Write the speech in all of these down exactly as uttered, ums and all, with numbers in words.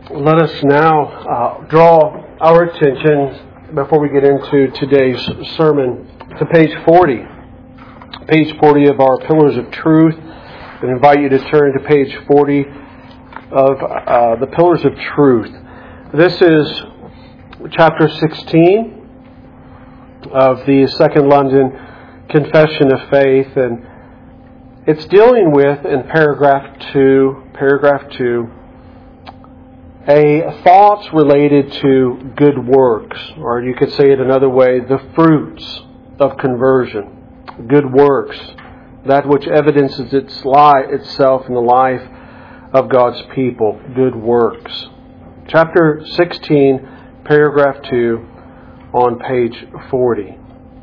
Let us now uh, draw our attention, before we get into today's sermon, to page forty. Page forty of our Pillars of Truth. I invite you to turn to page forty of uh, the Pillars of Truth. This is chapter sixteen of the Second London Confession of Faith, and it's dealing with, in paragraph two, paragraph two, a thoughts related to good works, or you could say it another way, the fruits of conversion. Good works, that which evidences its li- itself in the life of God's people. Good works. Chapter sixteen, paragraph two, on page forty.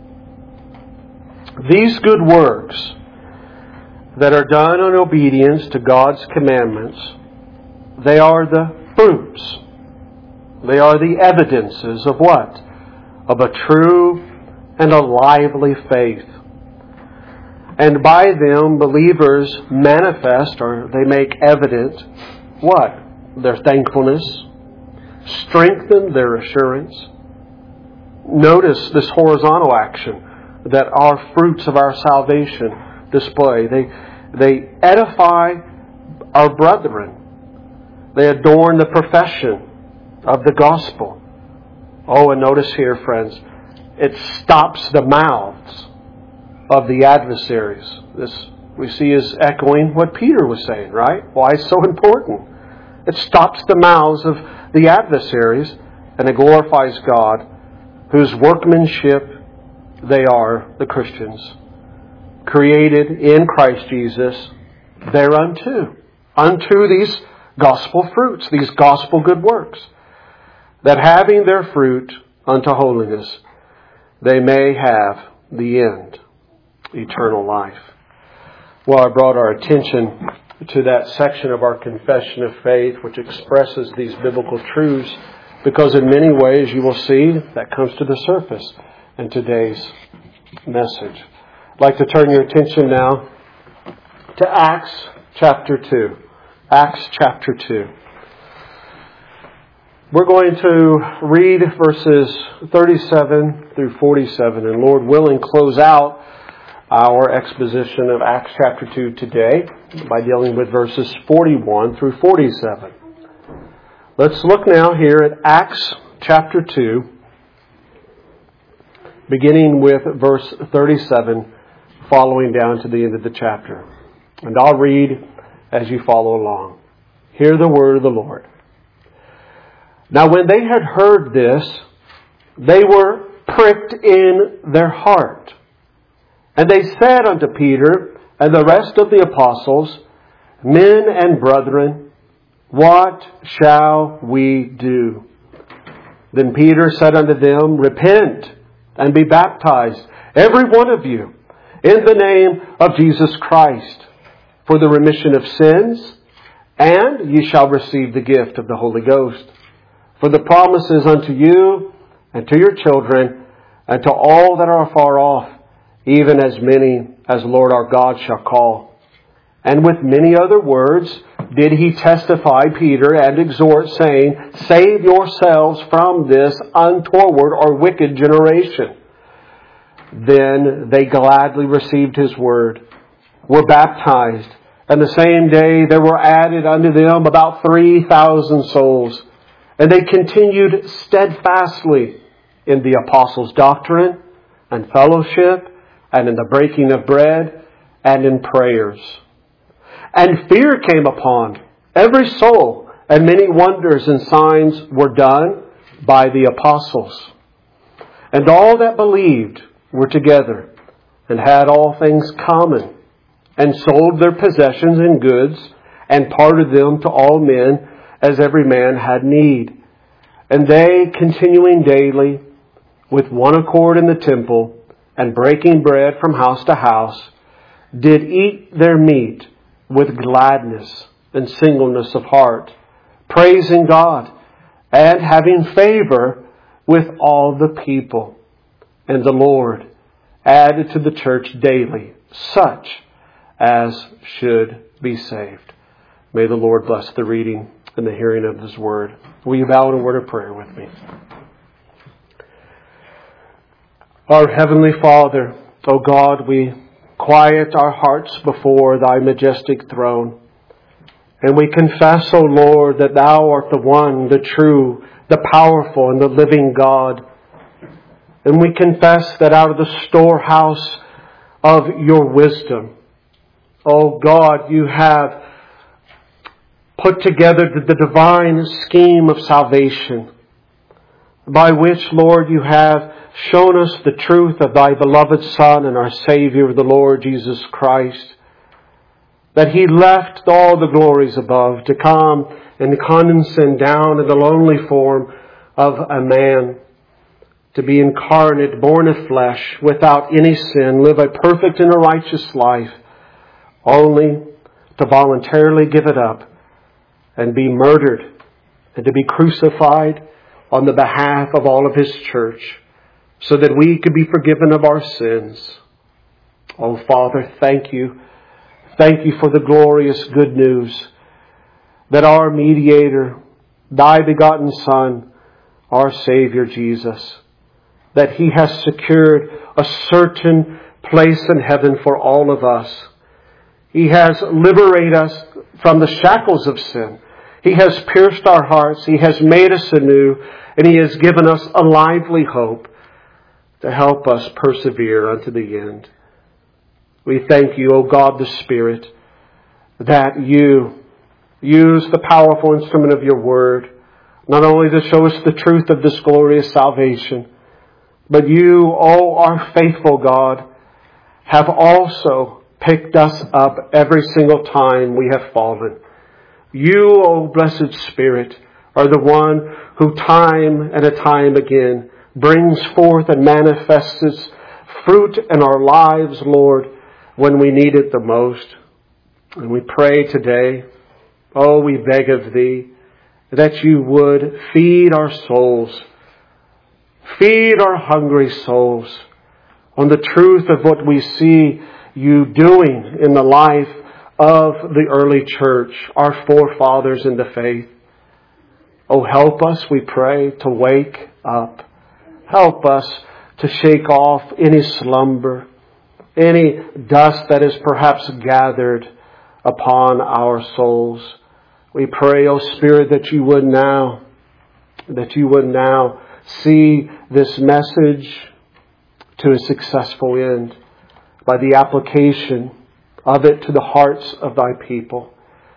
These good works that are done in obedience to God's commandments, they are the fruits. They are the evidences of what? Of a true and a lively faith. And by them, believers manifest, or they make evident, what? Their thankfulness. Strengthen their assurance. Notice this horizontal action that our fruits of our salvation display. They, they edify our brethren. They adorn the profession of the gospel. Oh, and notice here, friends, it stops the mouths of the adversaries. This we see is echoing what Peter was saying, right? Why it's so important. It stops the mouths of the adversaries, and it glorifies God, whose workmanship they are, the Christians, created in Christ Jesus thereunto, unto these gospel fruits, these gospel good works, that having their fruit unto holiness, they may have the end, eternal life. Well, I brought our attention to that section of our confession of faith which expresses these biblical truths, because in many ways you will see that comes to the surface in today's message. I'd like to turn your attention now to Acts chapter two. Acts chapter two. We're going to read verses thirty-seven through forty-seven, and Lord willing, close out our exposition of Acts chapter two today by dealing with verses forty-one through forty-seven. Let's look now here at Acts chapter two, beginning with verse thirty-seven, following down to the end of the chapter. And I'll read as you follow along. Hear the word of the Lord. Now when they had heard this, they were pricked in their heart. And they said unto Peter and the rest of the apostles, Men and brethren, what shall we do? Then Peter said unto them, Repent and be baptized, every one of you, in the name of Jesus Christ, for the remission of sins, and ye shall receive the gift of the Holy Ghost. For the promise is unto you, and to your children, and to all that are far off, even as many as the Lord our God shall call. And with many other words did he testify, Peter, and exhort, saying, Save yourselves from this untoward or wicked generation. Then they gladly received his word, were baptized, and the same day there were added unto them about three thousand souls. And they continued steadfastly in the apostles' doctrine and fellowship, and in the breaking of bread, and in prayers. And fear came upon every soul, and many wonders and signs were done by the apostles. And all that believed were together, and had all things common, and sold their possessions and goods, and parted them to all men, as every man had need. And they, continuing daily, with one accord in the temple, and breaking bread from house to house, did eat their meat with gladness and singleness of heart, praising God, and having favor with all the people. And the Lord added to the church daily such as should be saved. May the Lord bless the reading in the hearing of His Word. Will you bow in a word of prayer with me? Our Heavenly Father, O God, we quiet our hearts before Thy majestic throne. And we confess, O Lord, that Thou art the one, the true, the powerful, and the living God. And we confess that out of the storehouse of Your wisdom, O God, You have put together the divine scheme of salvation, by which, Lord, You have shown us the truth of Thy beloved Son and our Savior, the Lord Jesus Christ, that He left all the glories above to come and condescend down in the lowly form of a man, to be incarnate, born of flesh, without any sin, live a perfect and a righteous life, only to voluntarily give it up and be murdered and to be crucified on the behalf of all of His church, so that we could be forgiven of our sins. Oh, Father, thank You. Thank You for the glorious good news that our mediator, Thy begotten Son, our Savior Jesus, that He has secured a certain place in heaven for all of us. He has liberated us from the shackles of sin. He has pierced our hearts. He has made us anew. And He has given us a lively hope to help us persevere unto the end. We thank You, O God the Spirit, that You use the powerful instrument of Your Word, not only to show us the truth of this glorious salvation, but You, O our faithful God, have also picked us up every single time we have fallen. You, O blessed Spirit, are the one who time and a time again brings forth and manifests its fruit in our lives, Lord, when we need it the most. And we pray today, oh, we beg of Thee, that You would feed our souls, feed our hungry souls on the truth of what we see You doing in the life of the early church, our forefathers in the faith. Oh, help us, we pray, to wake up. Help us to shake off any slumber, any dust that is perhaps gathered upon our souls. We pray, O Spirit, that You would now, that You would now see this message to a successful end by the application of it to the hearts of Thy people.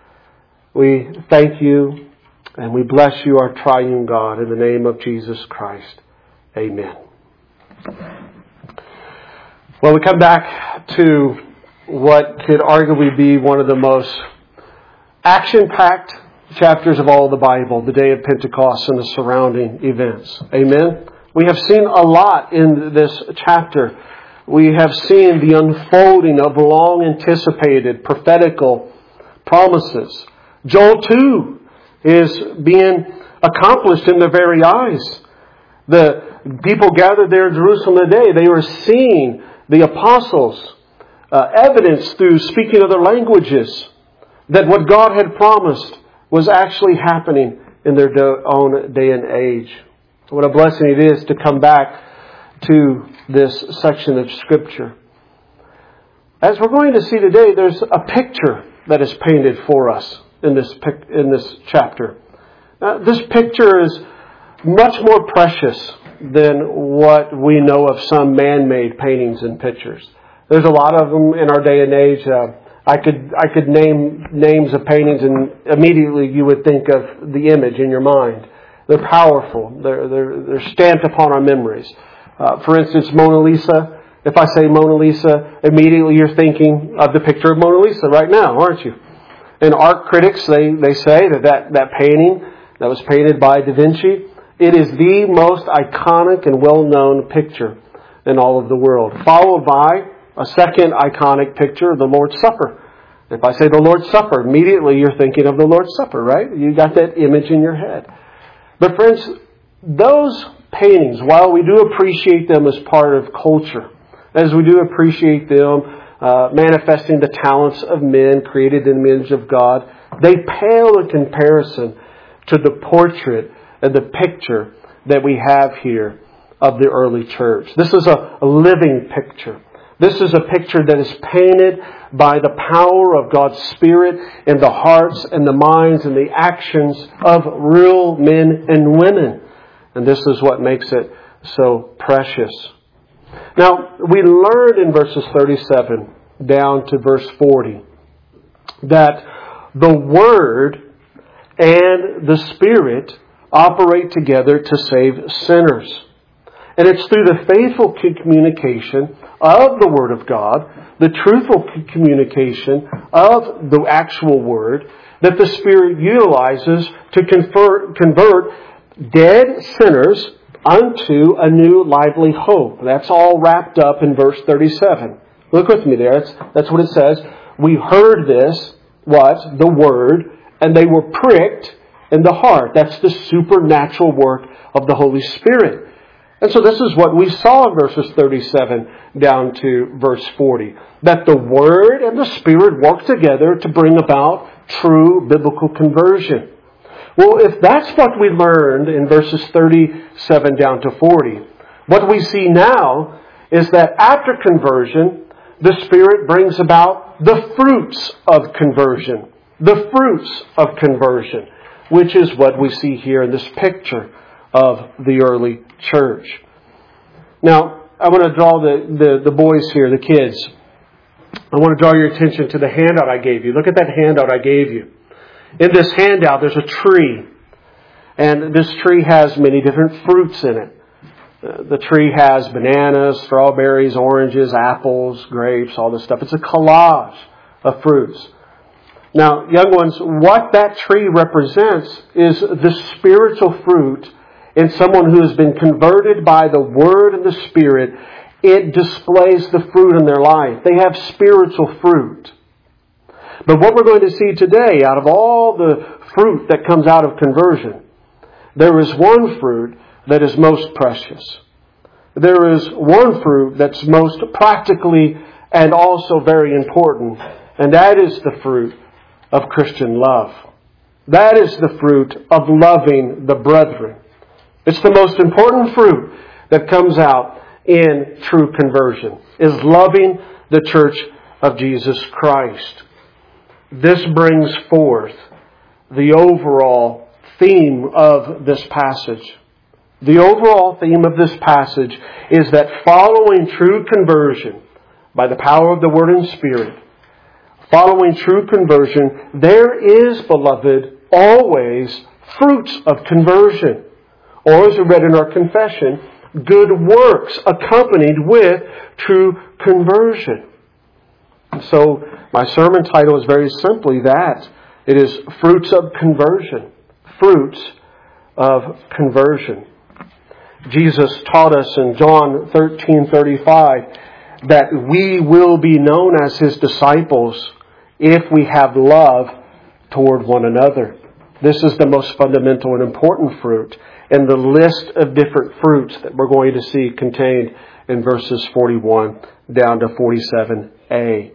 We thank You and we bless You, our triune God, in the name of Jesus Christ. Amen. Well, we come back to what could arguably be one of the most action-packed chapters of all the Bible, the day of Pentecost and the surrounding events. Amen. We have seen a lot in this chapter. We have seen the unfolding of long-anticipated prophetical promises. Joel two is being accomplished in their very eyes. The people gathered there in Jerusalem today, they were seeing the apostles uh, evidence through speaking other languages that what God had promised was actually happening in their own day and age. What a blessing it is to come back to this section of Scripture. As we're going to see today, there's a picture that is painted for us in this in this chapter. Uh, this picture is much more precious than what we know of some man-made paintings and pictures. There's a lot of them in our day and age. Uh, I could I could name names of paintings, and immediately you would think of the image in your mind. They're powerful. They're they're they're stamped upon our memories. Uh, for instance, Mona Lisa. If I say Mona Lisa, immediately you're thinking of the picture of Mona Lisa right now, aren't you? And art critics, they, they say that, that that painting that was painted by Da Vinci, it is the most iconic and well-known picture in all of the world, followed by a second iconic picture, the Lord's Supper. If I say the Lord's Supper, immediately you're thinking of the Lord's Supper, right? You got that image in your head. But friends, those paintings, while we do appreciate them as part of culture, as we do appreciate them uh, manifesting the talents of men created in the image of God, they pale in comparison to the portrait and the picture that we have here of the early church. This is a living picture. This is a picture that is painted by the power of God's Spirit in the hearts and the minds and the actions of real men and women. And this is what makes it so precious. Now, we learned in verses thirty-seven down to verse forty that the Word and the Spirit operate together to save sinners. And it's through the faithful communication of the Word of God, the truthful communication of the actual Word, that the Spirit utilizes to convert, convert dead sinners unto a new lively hope. That's all wrapped up in verse thirty-seven. Look with me there. That's, that's what it says. We heard this, what? The Word, and they were pricked in the heart. That's the supernatural work of the Holy Spirit. And so this is what we saw in verses thirty-seven down to verse forty. That the Word and the Spirit work together to bring about true biblical conversion. Well, if that's what we learned in verses thirty-seven down to forty, what we see now is that after conversion, the Spirit brings about the fruits of conversion. The fruits of conversion, which is what we see here in this picture of the early church. Now, I want to draw the, the, the boys here, the kids. I want to draw your attention to the handout I gave you. Look at that handout I gave you. In this handout, there's a tree. And this tree has many different fruits in it. Uh, the tree has bananas, strawberries, oranges, apples, grapes, all this stuff. It's a collage of fruits. Now, young ones, what that tree represents is the spiritual fruit in someone who has been converted by the Word and the Spirit. It displays the fruit in their life. They have spiritual fruit. But what we're going to see today, out of all the fruit that comes out of conversion, there is one fruit that is most precious. There is one fruit that's most practically and also very important, and that is the fruit of Christian love. That is the fruit of loving the brethren. It's the most important fruit that comes out in true conversion, is loving the church of Jesus Christ. This brings forth the overall theme of this passage. The overall theme of this passage is that following true conversion by the power of the Word and Spirit, following true conversion, there is, beloved, always fruits of conversion. Or as we read in our confession, good works accompanied with true conversion. So my sermon title is very simply that. It is Fruits of Conversion. Fruits of Conversion. Jesus taught us in John thirteen thirty-five that we will be known as His disciples if we have love toward one another. This is the most fundamental and important fruit in the list of different fruits that we're going to see contained in verses forty-one down to forty-seven a.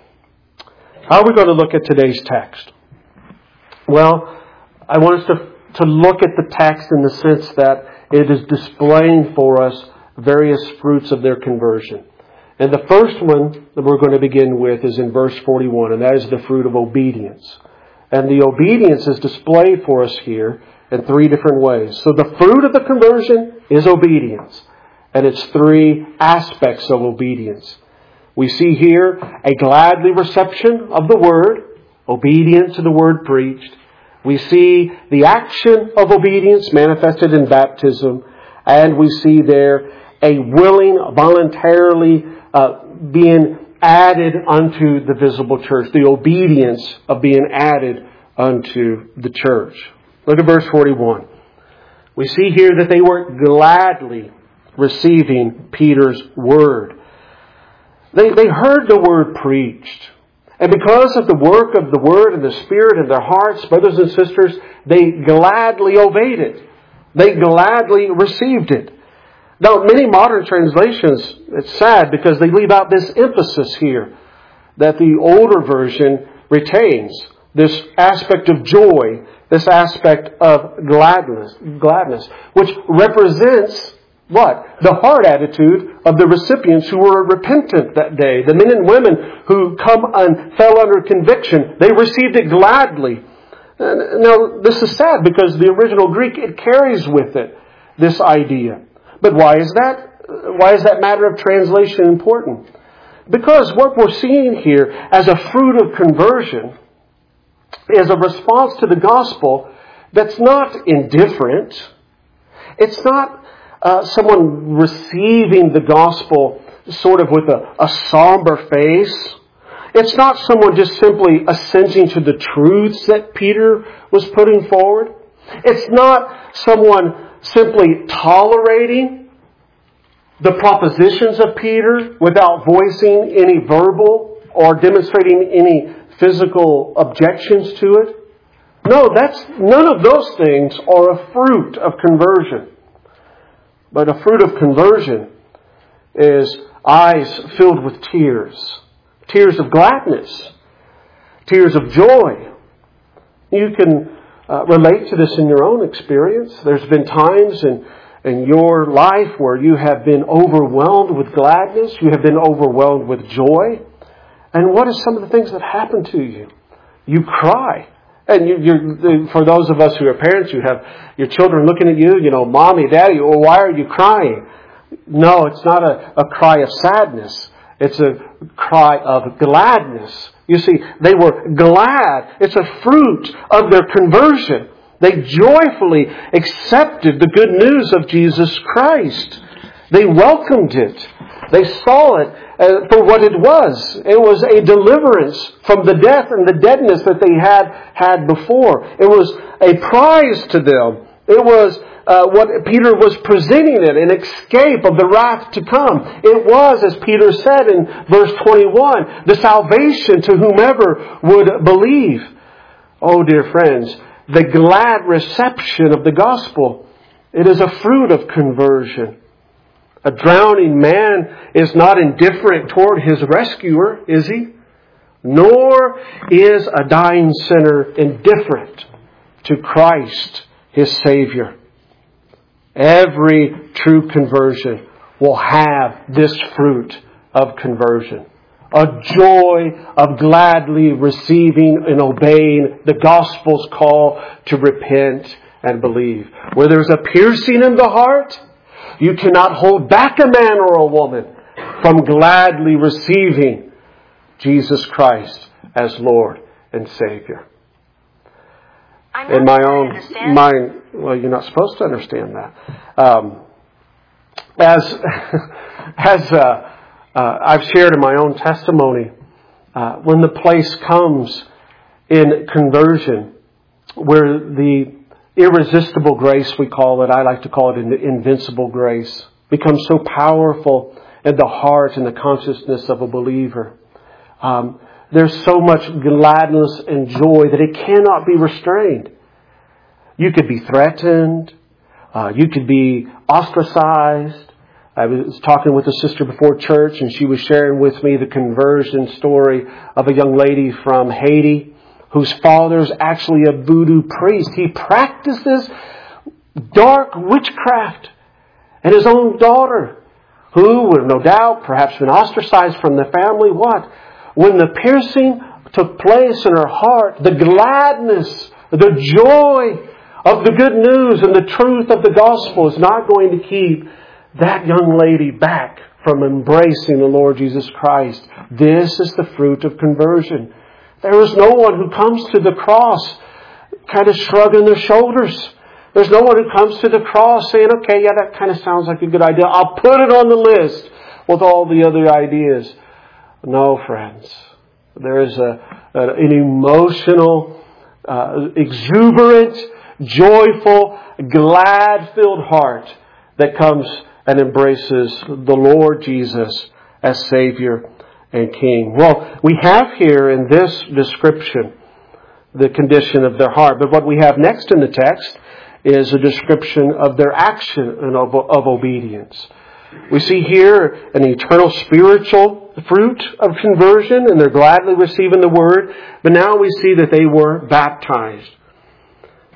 How are we going to look at today's text? Well, I want us to, to look at the text in the sense that it is displaying for us various fruits of their conversion. And the first one that we're going to begin with is in verse forty-one, and that is the fruit of obedience. And the obedience is displayed for us here in three different ways. So the fruit of the conversion is obedience. And it's three aspects of obedience. We see here a gladly reception of the Word, obedient to the Word preached. We see the action of obedience manifested in baptism. And we see there a willing, voluntarily uh, being added unto the visible church. The obedience of being added unto the church. Look at verse forty-one. We see here that they were gladly receiving Peter's word. They, they heard the word preached. And because of the work of the Word and the Spirit in their hearts, brothers and sisters, they gladly obeyed it. They gladly received it. Now, many modern translations, it's sad because they leave out this emphasis here that the older version retains. This aspect of joy This aspect of gladness, gladness, which represents what? The heart attitude of the recipients who were repentant that day. The men and women who come and fell under conviction, they received it gladly. And now, this is sad because the original Greek, it carries with it this idea. But why is that? Why is that matter of translation important? Because what we're seeing here as a fruit of conversion is a response to the gospel that's not indifferent. It's not uh, someone receiving the gospel sort of with a, a somber face. It's not someone just simply assenting to the truths that Peter was putting forward. It's not someone simply tolerating the propositions of Peter without voicing any verbal or demonstrating any physical objections to it. No, that's none of those things are a fruit of conversion. But a fruit of conversion is eyes filled with tears. Tears of gladness. Tears of joy. You can uh, relate to this in your own experience. There's been times in, in your life where you have been overwhelmed with gladness. You have been overwhelmed with joy. And what are some of the things that happen to you? You cry. And you, you're, for those of us who are parents, you have your children looking at you, you know, Mommy, Daddy, well, why are you crying? No, it's not a, a cry of sadness. It's a cry of gladness. You see, they were glad. It's a fruit of their conversion. They joyfully accepted the good news of Jesus Christ. They welcomed it. They saw it for what it was. It was a deliverance from the death and the deadness that they had had before. It was a prize to them. It was uh, what Peter was presenting it, an escape of the wrath to come. It was, as Peter said in verse twenty-one, the salvation to whomever would believe. Oh, dear friends, the glad reception of the gospel, it is a fruit of conversion. A drowning man is not indifferent toward his rescuer, is he? Nor is a dying sinner indifferent to Christ, his Savior. Every true conversion will have this fruit of conversion. A joy of gladly receiving and obeying the gospel's call to repent and believe. Where there's a piercing in the heart, you cannot hold back a man or a woman from gladly receiving Jesus Christ as Lord and Savior. In my own mind, well, you're not supposed to understand that. Um, as as uh, uh, I've shared in my own testimony, uh, when the place comes in conversion where the irresistible grace, we call it, I like to call it an invincible grace, becomes so powerful in the heart and the consciousness of a believer. Um, there's so much gladness and joy that it cannot be restrained. You could be threatened. Uh, you could be ostracized. I was talking with a sister before church, and she was sharing with me the conversion story of a young lady from Haiti whose father's actually a voodoo priest. He practices dark witchcraft. And his own daughter, who would no doubt perhaps been ostracized from the family, what? When the piercing took place in her heart, the gladness, the joy of the good news and the truth of the gospel is not going to keep that young lady back from embracing the Lord Jesus Christ. This is the fruit of conversion. There is no one who comes to the cross kind of shrugging their shoulders. There's no one who comes to the cross saying, okay, yeah, that kind of sounds like a good idea. I'll put it on the list with all the other ideas. No, friends. There is a, a an emotional, uh, exuberant, joyful, glad-filled heart that comes and embraces the Lord Jesus as Savior and King. Well, we have here in this description the condition of their heart. But what we have next in the text is a description of their action of, of obedience. We see here an eternal spiritual fruit of conversion, and they're gladly receiving the word. But now we see that they were baptized.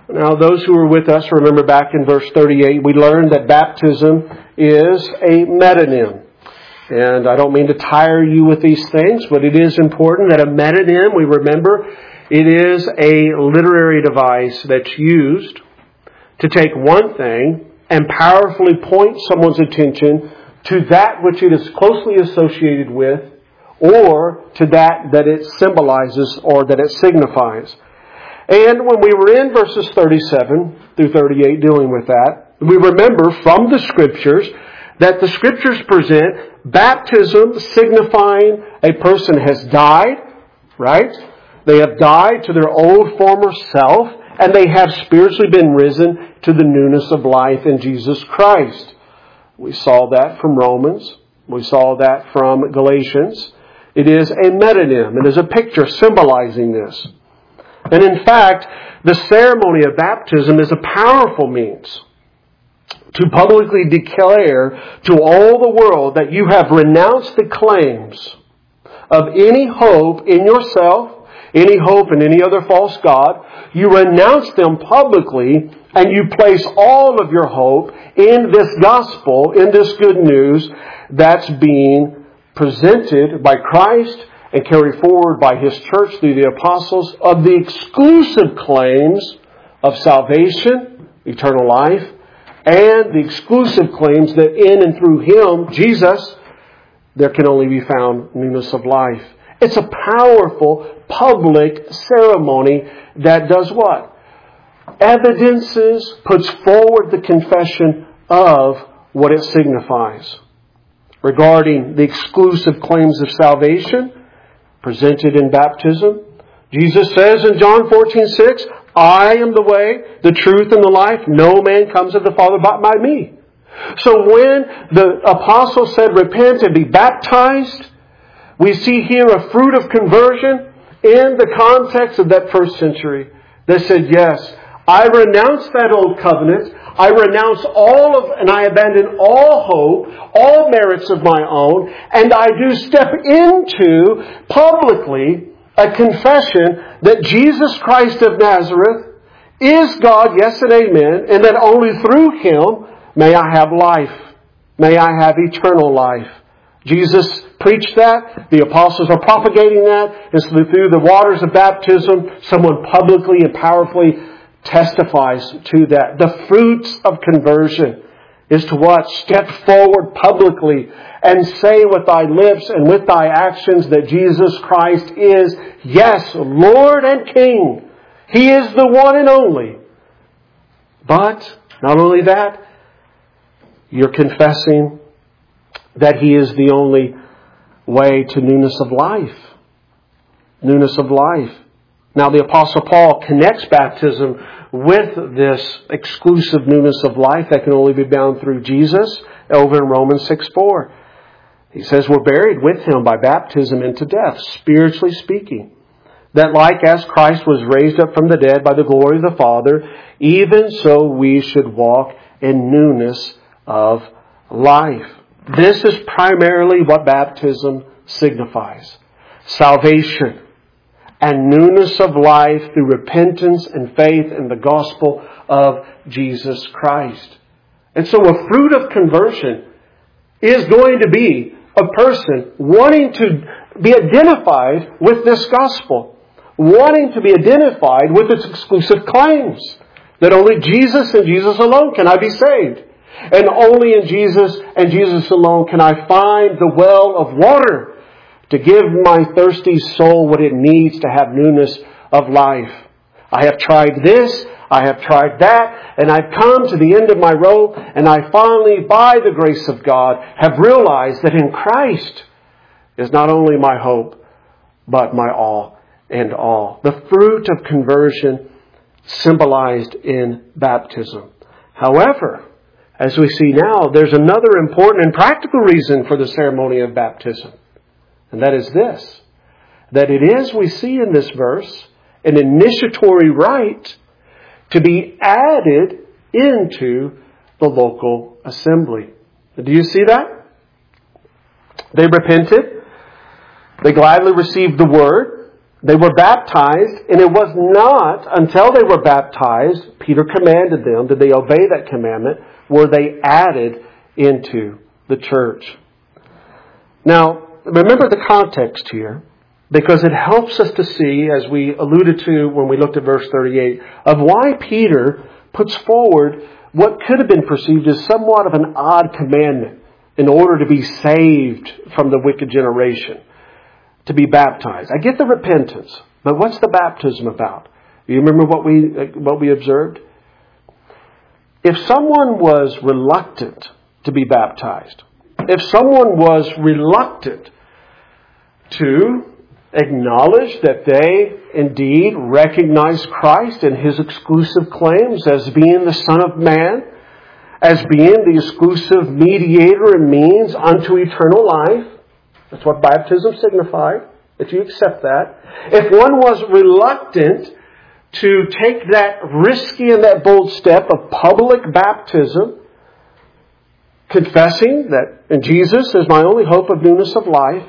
Now, those who were with us, remember back in verse thirty-eight, we learned that baptism is a metonym. And I don't mean to tire you with these things, but it is important that a metonym, we remember, it is a literary device that's used to take one thing and powerfully point someone's attention to that which it is closely associated with, or to that that it symbolizes or that it signifies. And when we were in verses thirty-seven through thirty-eight dealing with that, we remember from the Scriptures that the Scriptures present baptism signifying a person has died, right? They have died to their old former self, and they have spiritually been risen to the newness of life in Jesus Christ. We saw that from Romans. We saw that from Galatians. It is a metonym. It is a picture symbolizing this. And in fact, the ceremony of baptism is a powerful means to publicly declare to all the world that you have renounced the claims of any hope in yourself, any hope in any other false god. You renounce them publicly, and you place all of your hope in this gospel, in this good news that's being presented by Christ and carried forward by His church through the apostles, of the exclusive claims of salvation, eternal life, and the exclusive claims that in and through Him, Jesus, there can only be found newness of life. It's a powerful public ceremony that does what? Evidences, puts forward the confession of what it signifies. Regarding the exclusive claims of salvation presented in baptism, Jesus says in John fourteen six, I am the way, the truth, and the life. No man comes to the Father but by me. So when the apostle said, repent and be baptized, we see here a fruit of conversion in the context of that first century. They said, yes, I renounce that old covenant. I renounce all of, and I abandon all hope, all merits of my own, and I do step into publicly a confession that Jesus Christ of Nazareth is God, yes and amen, and that only through Him may I have life. May I have eternal life. Jesus preached that. The apostles are propagating that. And so through the waters of baptism, someone publicly and powerfully testifies to that. The fruits of conversion is to what? Step forward publicly and say with thy lips and with thy actions that Jesus Christ is, yes, Lord and King. He is the one and only. But not only that, you're confessing that He is the only way to newness of life. Newness of life. Now the Apostle Paul connects baptism with this exclusive newness of life that can only be found through Jesus over in Romans six four. He says we're buried with Him by baptism into death, spiritually speaking. That like as Christ was raised up from the dead by the glory of the Father, even so we should walk in newness of life. This is primarily what baptism signifies. Salvation and newness of life through repentance and faith in the gospel of Jesus Christ. And so a fruit of conversion is going to be a person wanting to be identified with this gospel, wanting to be identified with its exclusive claims, that only Jesus and Jesus alone can I be saved. And only in Jesus and Jesus alone can I find the well of water to give my thirsty soul what it needs to have newness of life. I have tried this, I have tried that, and I've come to the end of my rope, and I finally, by the grace of God, have realized that in Christ is not only my hope, but my all and all. The fruit of conversion symbolized in baptism. However, as we see now, there's another important and practical reason for the ceremony of baptism. And that is this, that it is, we see in this verse, an initiatory rite to be added into the local assembly. Do you see that? They repented. They gladly received the word. They were baptized, and it was not until they were baptized, Peter commanded them, did they obey that commandment, were they added into the church. Now, remember the context here, because it helps us to see, as we alluded to when we looked at verse thirty-eight, of why Peter puts forward what could have been perceived as somewhat of an odd commandment in order to be saved from the wicked generation, to be baptized. I get the repentance, but what's the baptism about? You remember what we what we observed? If someone was reluctant to be baptized, if someone was reluctant to acknowledge that they indeed recognize Christ and His exclusive claims as being the Son of Man, as being the exclusive mediator and means unto eternal life, that's what baptism signified, if you accept that. If one was reluctant to take that risky and that bold step of public baptism, confessing that in Jesus is my only hope of newness of life,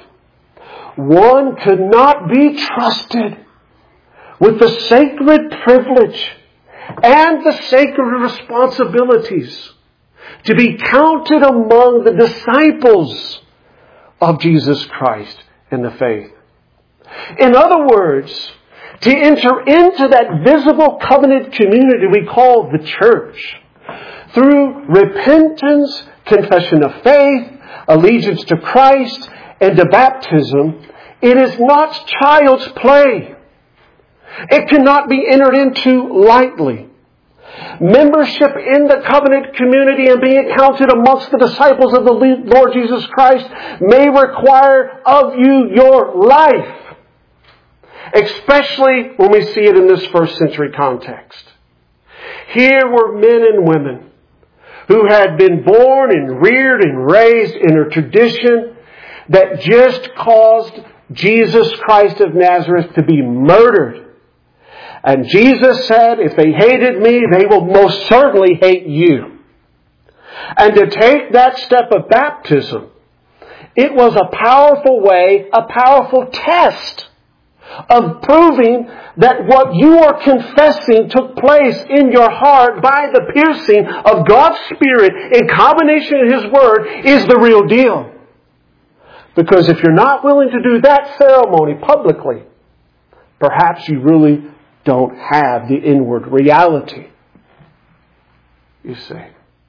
one could not be trusted with the sacred privilege and the sacred responsibilities to be counted among the disciples of Jesus Christ in the faith. In other words, to enter into that visible covenant community we call the church, through repentance, confession of faith, allegiance to Christ, and to baptism, it is not child's play. It cannot be entered into lightly. Membership in the covenant community and being counted amongst the disciples of the Lord Jesus Christ may require of you your life. Especially when we see it in this first century context. Here were men and women who had been born and reared and raised in a tradition that just caused Jesus Christ of Nazareth to be murdered. And Jesus said, if they hated me, they will most certainly hate you. And to take that step of baptism, it was a powerful way, a powerful test of proving that what you are confessing took place in your heart by the piercing of God's Spirit in combination with His Word is the real deal. Because if you're not willing to do that ceremony publicly, perhaps you really don't have the inward reality. You see.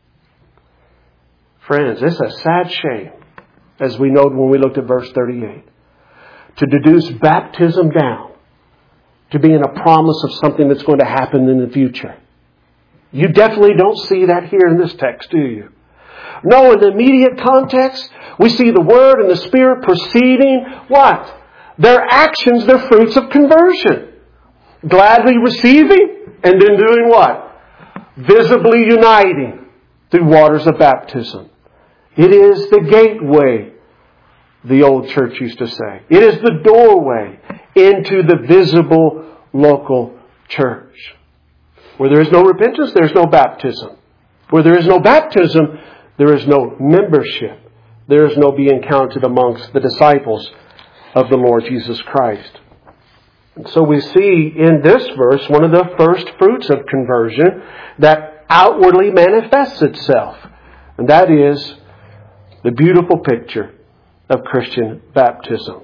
Friends, it's a sad shame, as we noted when we looked at verse thirty-eight, to deduce baptism down to being a promise of something that's going to happen in the future. You definitely don't see that here in this text, do you? No, in the immediate context, we see the Word and the Spirit proceeding, what? Their actions, their fruits of conversion. Gladly receiving, and then doing what? Visibly uniting through waters of baptism. It is the gateway, the old church used to say. It is the doorway into the visible local church. Where there is no repentance, there is no baptism. Where there is no baptism, there is no membership. There is no being counted amongst the disciples of the Lord Jesus Christ. And so we see in this verse one of the first fruits of conversion that outwardly manifests itself. And that is the beautiful picture of Christian baptism.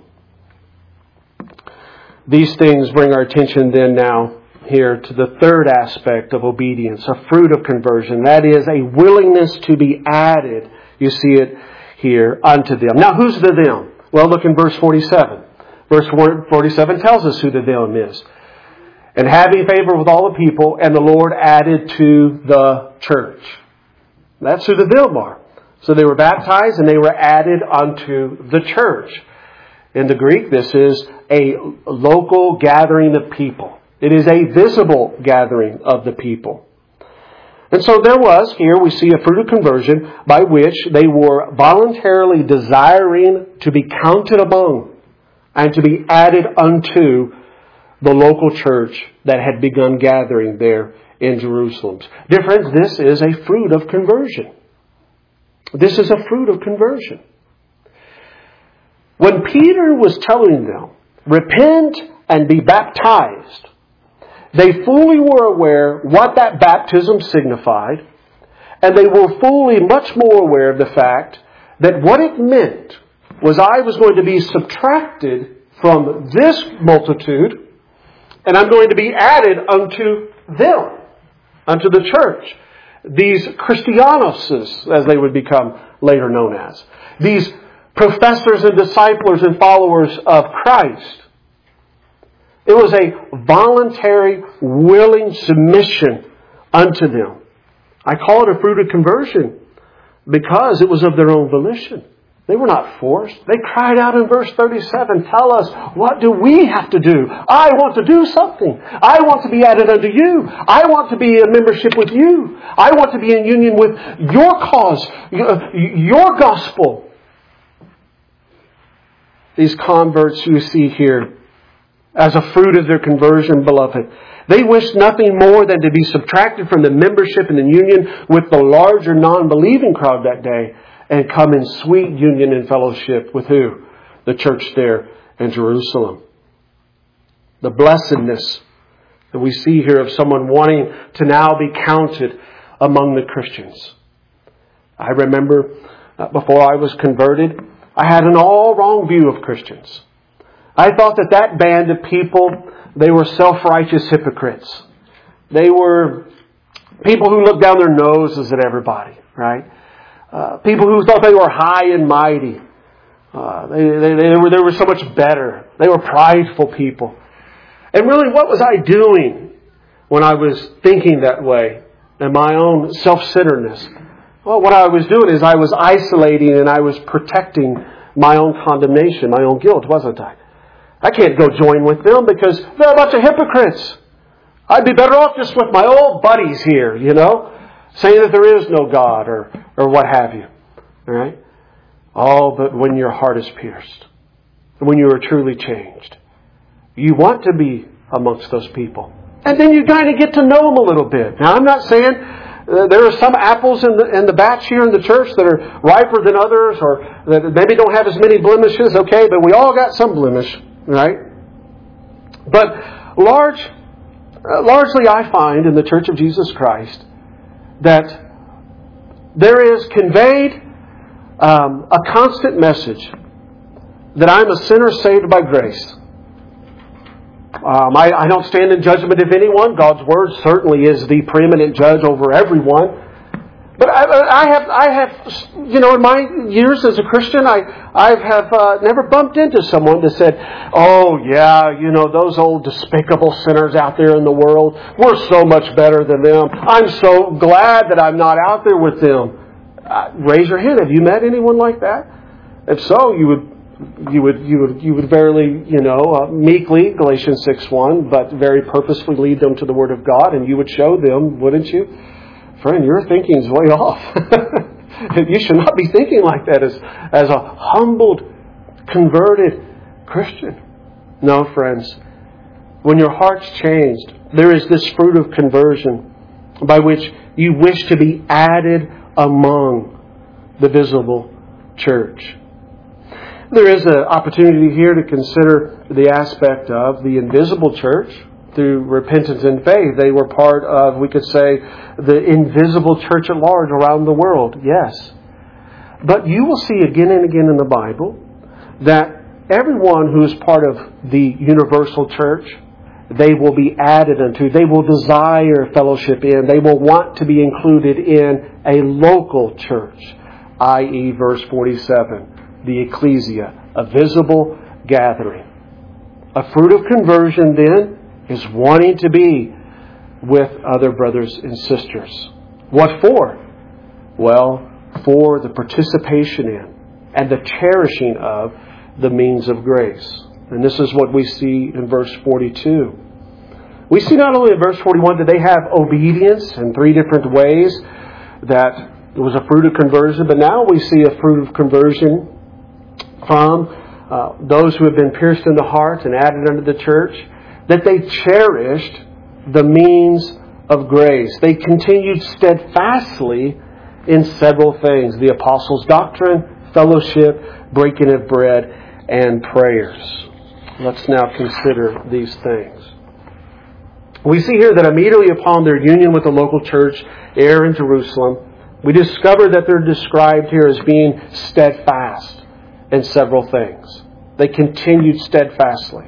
These things bring our attention then now here to the third aspect of obedience, a fruit of conversion. That is a willingness to be added. You see it here unto them. Now who's the them? Well, look in verse forty-seven. Verse forty-seven tells us who the them is. And having favor with all the people, and the Lord added to the church. That's who the them are. So they were baptized and they were added unto the church. In the Greek, this is a local gathering of people. It is a visible gathering of the people. And so there was, here we see a fruit of conversion by which they were voluntarily desiring to be counted among and to be added unto the local church that had begun gathering there in Jerusalem. Dear friends, this is a fruit of conversion. This is a fruit of conversion. When Peter was telling them, repent and be baptized, they fully were aware what that baptism signified, and they were fully much more aware of the fact that what it meant was I was going to be subtracted from this multitude, and I'm going to be added unto them, unto the church. These Christianoses, as they would become later known as. These professors and disciples and followers of Christ. It was a voluntary, willing submission unto them. I call it a fruit of conversion because it was of their own volition. They were not forced. They cried out in verse thirty-seven, tell us, what do we have to do? I want to do something. I want to be added unto you. I want to be in membership with you. I want to be in union with your cause, your gospel. These converts you see here, as a fruit of their conversion, beloved, they wished nothing more than to be subtracted from the membership and the union with the larger non-believing crowd that day and come in sweet union and fellowship with who? The church there in Jerusalem. The blessedness that we see here of someone wanting to now be counted among the Christians. I remember before I was converted, I had an all wrong view of Christians. I thought that that band of people, they were self-righteous hypocrites. They were people who looked down their noses at everybody, right? Uh, people who thought they were high and mighty. Uh, they, they, they, were, they were so much better. They were prideful people. And really, what was I doing when I was thinking that way? And my own self-centeredness. Well, what I was doing is I was isolating and I was protecting my own condemnation, my own guilt, wasn't I? I can't go join with them because they're a bunch of hypocrites. I'd be better off just with my old buddies here, you know, saying that there is no God or, or what have you. All right? Oh, but when your heart is pierced, when you are truly changed, you want to be amongst those people. And then you kind of get to know them a little bit. Now, I'm not saying uh, there are some apples in the, in the batch here in the church that are riper than others or that maybe don't have as many blemishes. Okay, but we all got some blemish, right? But large, uh, largely I find in the Church of Jesus Christ that there is conveyed um, a constant message that I'm a sinner saved by grace. Um, I, I don't stand in judgment of anyone. God's Word certainly is the preeminent judge over everyone. But I, I have, I have, you know, in my years as a Christian, I, I have uh, never bumped into someone that said, "Oh yeah, you know, those old despicable sinners out there in the world, we're so much better than them. I'm so glad that I'm not out there with them." Uh, raise your hand. Have you met anyone like that? If so, you would. You would, you would, you would verily, you know, uh, meekly, Galatians six one, but very purposefully lead them to the Word of God, and you would show them, wouldn't you? Friend, your thinking is way off. You should not be thinking like that as, as a humbled, converted Christian. No, friends. When your heart's changed, there is this fruit of conversion by which you wish to be added among the visible church. There is an opportunity here to consider the aspect of the invisible church through repentance and faith. They were part of, we could say, the invisible church at large around the world. Yes. But you will see again and again in the Bible that everyone who is part of the universal church, they will be added unto. They will desire fellowship in. They will want to be included in a local church, that is verse forty-seven. The ecclesia, a visible gathering. A fruit of conversion then is wanting to be with other brothers and sisters. What for? Well, for the participation in and the cherishing of the means of grace. And this is what we see in verse forty-two. We see not only in verse forty-one that they have obedience in three different ways, that it was a fruit of conversion, but now we see a fruit of conversion from uh, those who have been pierced in the heart and added unto the church, that they cherished the means of grace. They continued steadfastly in several things: the apostles' doctrine, fellowship, breaking of bread, and prayers. Let's now consider these things. We see here that immediately upon their union with the local church there in Jerusalem, we discover that they're described here as being steadfast in several things. They continued steadfastly.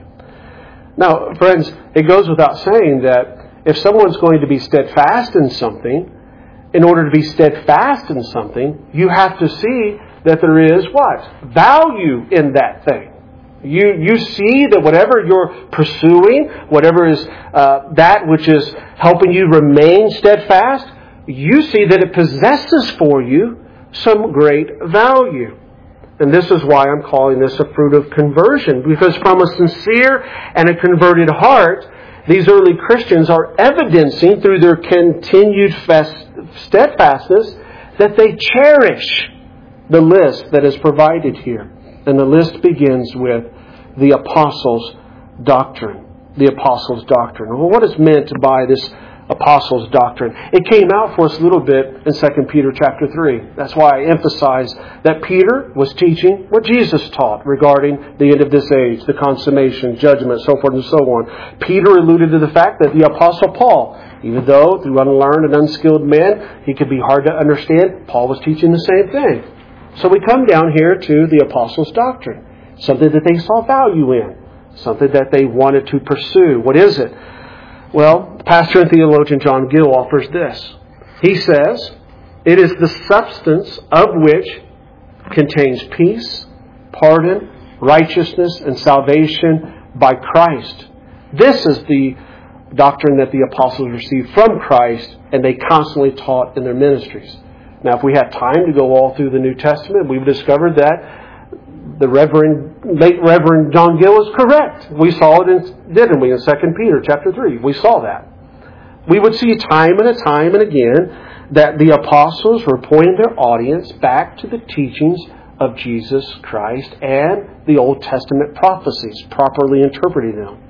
Now, friends, it goes without saying that if someone's going to be steadfast in something, in order to be steadfast in something, you have to see that there is what? Value in that thing. You you see that whatever you're pursuing, whatever is uh, that which is helping you remain steadfast, you see that it possesses for you some great value. And this is why I'm calling this a fruit of conversion. Because from a sincere and a converted heart, these early Christians are evidencing through their continued fest- steadfastness that they cherish the list that is provided here. And the list begins with the apostles' doctrine. The apostles' doctrine. Well, what is meant by this apostles' doctrine? It came out for us a little bit in Second Peter chapter three. That's why I emphasize that Peter was teaching what Jesus taught regarding the end of this age, the consummation, judgment, so forth and so on. Peter alluded to the fact that the apostle Paul, even though through unlearned and unskilled men, he could be hard to understand, Paul was teaching the same thing. So we come down here to the apostles' doctrine, something that they saw value in, something that they wanted to pursue. What is it? Well, pastor and theologian John Gill offers this. He says, it is the substance of which contains peace, pardon, righteousness, and salvation by Christ. This is the doctrine that the apostles received from Christ, and they constantly taught in their ministries. Now, if we had time to go all through the New Testament, we've discovered that the Reverend, late Reverend John Gill is correct. We saw it, in, didn't we, in Second Peter chapter three. We saw that. We would see time and a time and again that the apostles were pointing their audience back to the teachings of Jesus Christ and the Old Testament prophecies, properly interpreting them.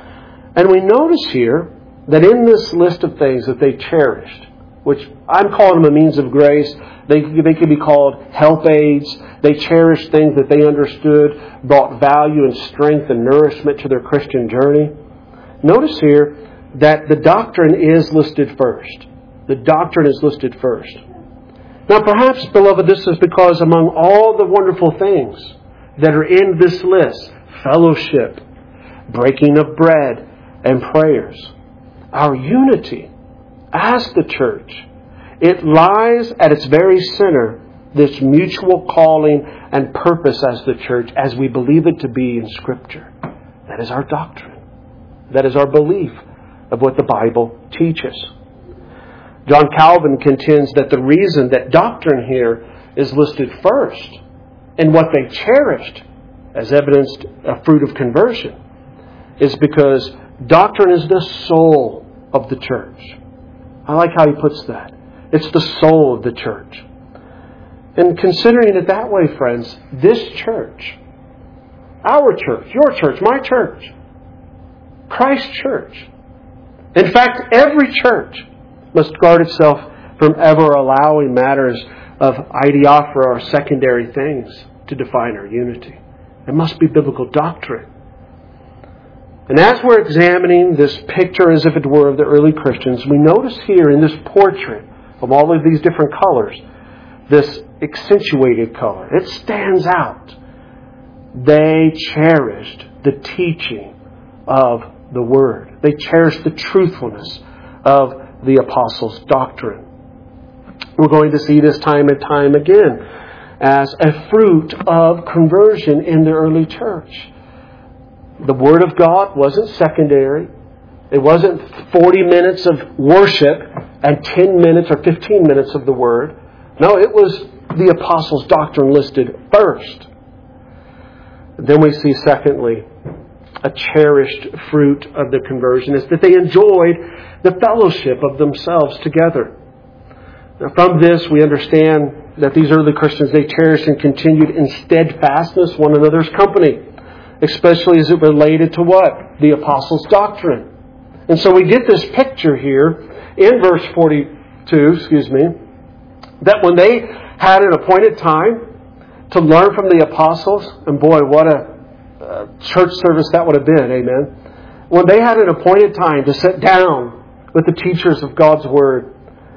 And we notice here that in this list of things that they cherished, which I'm calling them a means of grace. They, they could be called help aids. They cherished things that they understood brought value and strength and nourishment to their Christian journey. Notice here that the doctrine is listed first. The doctrine is listed first. Now perhaps, beloved, this is because among all the wonderful things that are in this list, fellowship, breaking of bread, and prayers, our unity as the church, it lies at its very center, this mutual calling and purpose as the church, as we believe it to be in Scripture. That is our doctrine. That is our belief of what the Bible teaches. John Calvin contends that the reason that doctrine here is listed first and what they cherished, as evidenced a fruit of conversion, is because doctrine is the soul of the church. I like how he puts that. It's the soul of the church. And considering it that way, friends, this church, our church, your church, my church, Christ's church, in fact, every church must guard itself from ever allowing matters of ideophora or secondary things to define our unity. It must be biblical doctrine. And as we're examining this picture as if it were of the early Christians, we notice here in this portrait of all of these different colors, this accentuated color. It stands out. They cherished the teaching of the Word. They cherished the truthfulness of the apostles' doctrine. We're going to see this time and time again as a fruit of conversion in the early church. The Word of God wasn't secondary. It wasn't forty minutes of worship and ten minutes or fifteen minutes of the Word. No, it was the apostles' doctrine listed first. Then we see, secondly, a cherished fruit of the conversion is that they enjoyed the fellowship of themselves together. Now, from this, we understand that these early Christians, they cherished and continued in steadfastness one another's company, especially as it related to what? The apostles' doctrine. And so we get this picture here in verse forty-two, excuse me, that when they had an appointed time to learn from the apostles, and boy, what a uh, church service that would have been, amen. When they had an appointed time to sit down with the teachers of God's Word,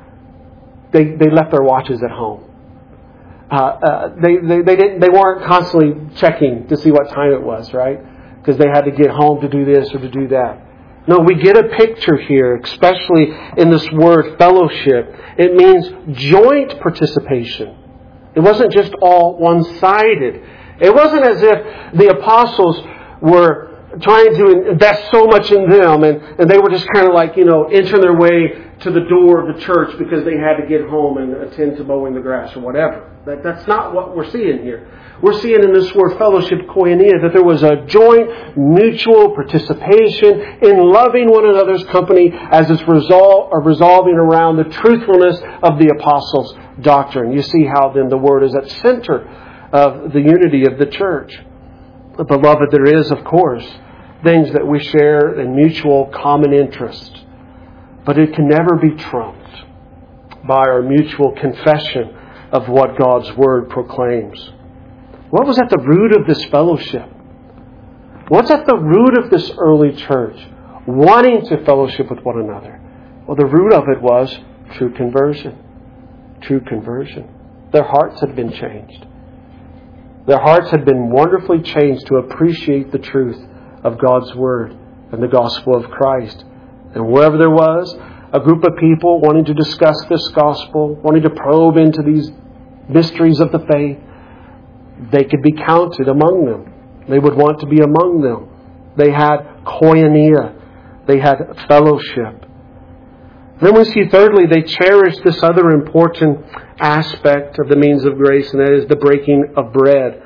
they they left their watches at home. Uh, uh, they, they they didn't they weren't constantly checking to see what time it was, right? Because they had to get home to do this or to do that. No, we get a picture here, especially in this word fellowship. It means joint participation. It wasn't just all one-sided. It wasn't as if the apostles were trying to invest so much in them and, and they were just kind of like, you know, inching their way to the door of the church because they had to get home and attend to mowing the grass or whatever. That, that's not what we're seeing here. We're seeing in this word fellowship, koinonia, that there was a joint, mutual participation in loving one another's company as it's resol- or resolving around the truthfulness of the apostles' doctrine. You see how then the word is at center of the unity of the church. But beloved, there is, of course, things that we share in mutual common interest. But it can never be trumped by our mutual confession of what God's Word proclaims. What was at the root of this fellowship? What's at the root of this early church wanting to fellowship with one another? Well, the root of it was true conversion. True conversion. Their hearts had been changed. Their hearts had been wonderfully changed to appreciate the truth of God's Word and the gospel of Christ. And wherever there was a group of people wanting to discuss this gospel, wanting to probe into these mysteries of the faith, they could be counted among them. They would want to be among them. They had koinonia. They had fellowship. Then we see thirdly, they cherished this other important aspect of the means of grace, and that is the breaking of bread.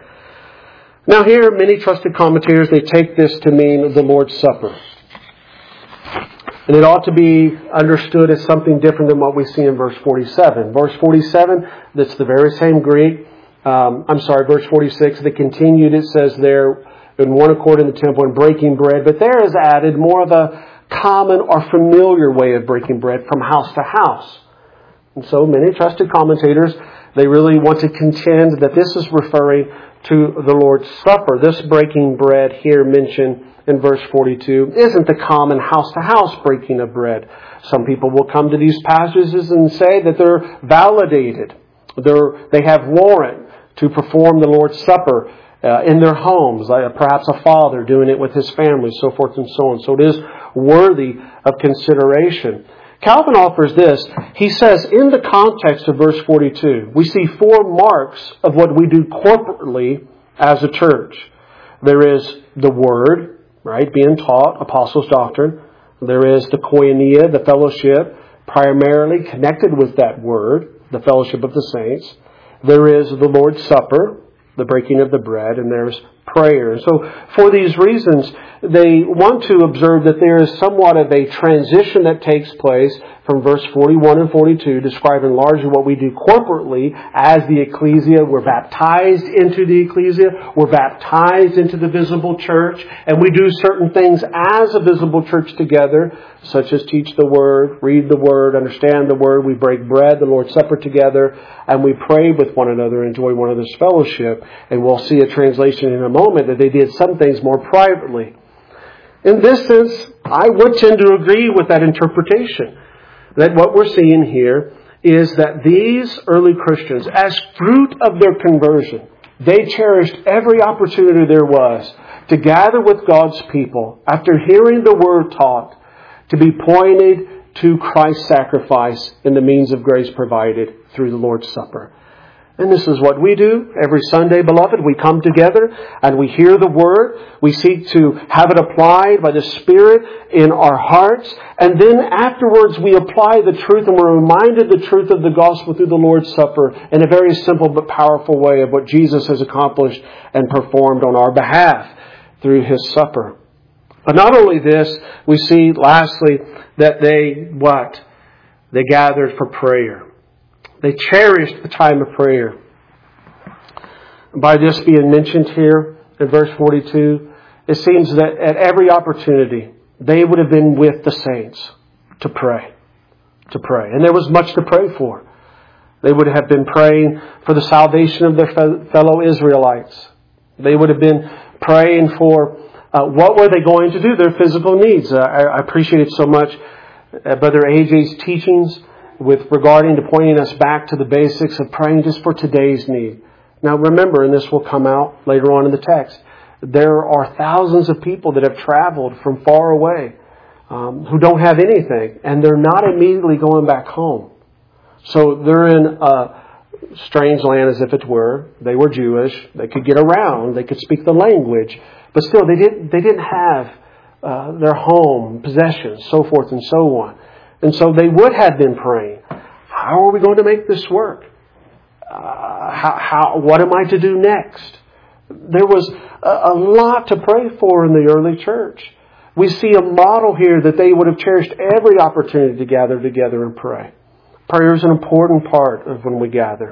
Now here, many trusted commentators, they take this to mean the Lord's Supper. And it ought to be understood as something different than what we see in verse forty-seven. Verse forty-seven, that's the very same Greek. Um, I'm sorry, verse forty-six, the continued, it says there, in one accord in the temple and breaking bread. But there is added more of a common or familiar way of breaking bread from house to house. And so many trusted commentators, they really want to contend that this is referring to the Lord's Supper. This breaking bread here mentioned in verse forty-two isn't the common house-to-house breaking of bread. Some people will come to these passages and say that they're validated. They're, they have warrant to perform the Lord's Supper uh, in their homes, like perhaps a father doing it with his family, so forth and so on. So it is worthy of consideration. Calvin offers this. He says, in the context of verse forty-two, we see four marks of what we do corporately as a church. There is the Word, right, being taught, apostles' doctrine. There is the koinonia, the fellowship, primarily connected with that Word, the fellowship of the saints. There is the Lord's Supper, the breaking of the bread, and there's prayer. So for these reasons, they want to observe that there is somewhat of a transition that takes place from verse forty-one and forty-two, describing largely what we do corporately as the ecclesia. We're baptized into the ecclesia. We're baptized into the visible church. And we do certain things as a visible church together, such as teach the Word, read the Word, understand the Word. We break bread, the Lord's Supper together, and we pray with one another, enjoy one another's fellowship. And we'll see a translation in a moment that they did some things more privately. In this sense, I would tend to agree with that interpretation. That what we're seeing here is that these early Christians, as fruit of their conversion, they cherished every opportunity there was to gather with God's people after hearing the Word taught, to be pointed to Christ's sacrifice in the means of grace provided through the Lord's Supper. And this is what we do every Sunday, beloved. We come together and we hear the Word. We seek to have it applied by the Spirit in our hearts. And then afterwards we apply the truth and we're reminded the truth of the gospel through the Lord's Supper in a very simple but powerful way of what Jesus has accomplished and performed on our behalf through His supper. But not only this, we see lastly that they, what? They gathered for prayer. They cherished the time of prayer. By this being mentioned here in verse forty-two, it seems that at every opportunity, they would have been with the saints to pray. To pray. And there was much to pray for. They would have been praying for the salvation of their fellow Israelites. They would have been praying for uh, what were they going to do, their physical needs. Uh, I, I appreciated so much uh, Brother A J's teachings with regarding to pointing us back to the basics of praying just for today's need. Now remember, and this will come out later on in the text, there are thousands of people that have traveled from far away um, who don't have anything, and they're not immediately going back home. So they're in a strange land, as if it were. They were Jewish. They could get around. They could speak the language, but still, they didn't. They didn't have uh, their home, possessions, so forth and so on. And so they would have been praying, how are we going to make this work? Uh, how, how, what am I to do next? There was a, a lot to pray for in the early church. We see a model here that they would have cherished every opportunity to gather together and pray. Prayer is an important part of when we gather.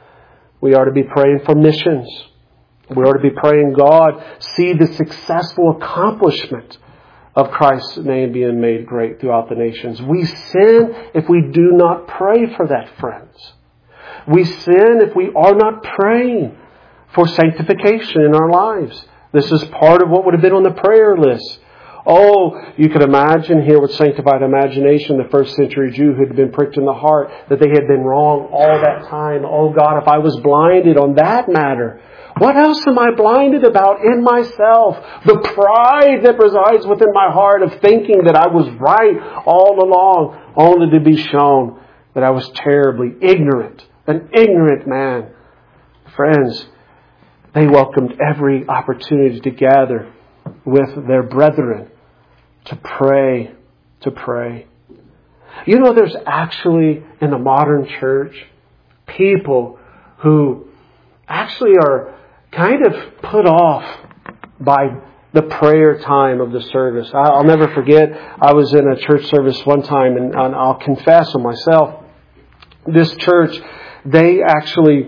We are to be praying for missions. We are to be praying God see the successful accomplishment of Christ's name being made great throughout the nations. We sin if we do not pray for that, friends. We sin if we are not praying for sanctification in our lives. This is part of what would have been on the prayer list. Oh, you could imagine here with sanctified imagination the first century Jew who had been pricked in the heart that they had been wrong all that time. Oh God, if I was blinded on that matter, what else am I blinded about in myself? The pride that resides within my heart of thinking that I was right all along, only to be shown that I was terribly ignorant, an ignorant man. Friends, they welcomed every opportunity to gather with their brethren to pray, to pray. You know, there's actually in the modern church people who actually are kind of put off by the prayer time of the service. I'll never forget, I was in a church service one time, and I'll confess on myself, this church, they actually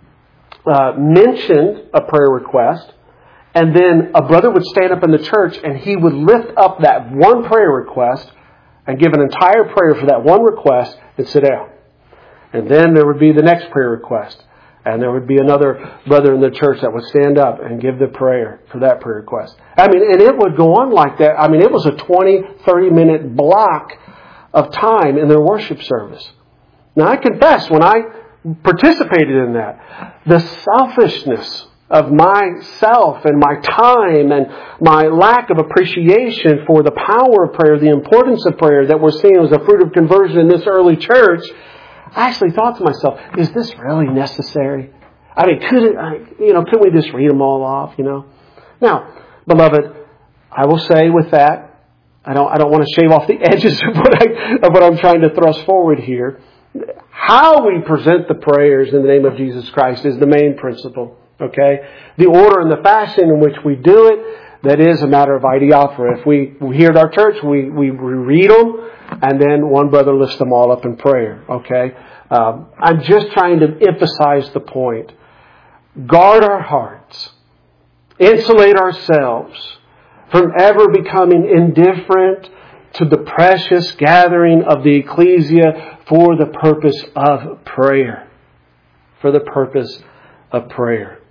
uh, mentioned a prayer request, and then a brother would stand up in the church and he would lift up that one prayer request and give an entire prayer for that one request and sit down. And then there would be the next prayer request. And there would be another brother in the church that would stand up and give the prayer for that prayer request. I mean, and it would go on like that. I mean, it was a twenty, thirty minute block of time in their worship service. Now, I confess, when I participated in that, the selfishness of myself and my time and my lack of appreciation for the power of prayer, the importance of prayer that we're seeing as a fruit of conversion in this early church, I actually thought to myself, is this really necessary? I mean, could it, I, you know, couldn't we just read them all off, you know? Now, beloved, I will say with that, I don't, I don't want to shave off the edges of what I, of what I'm trying to thrust forward here. How we present the prayers in the name of Jesus Christ is the main principle, okay? The order and the fashion in which we do it, that is a matter of ideophora. If we, we here at our church, we, we read them, and then one brother lifts them all up in prayer, okay? Um, I'm just trying to emphasize the point. Guard our hearts. Insulate ourselves from ever becoming indifferent to the precious gathering of the ecclesia for the purpose of prayer. For the purpose of prayer.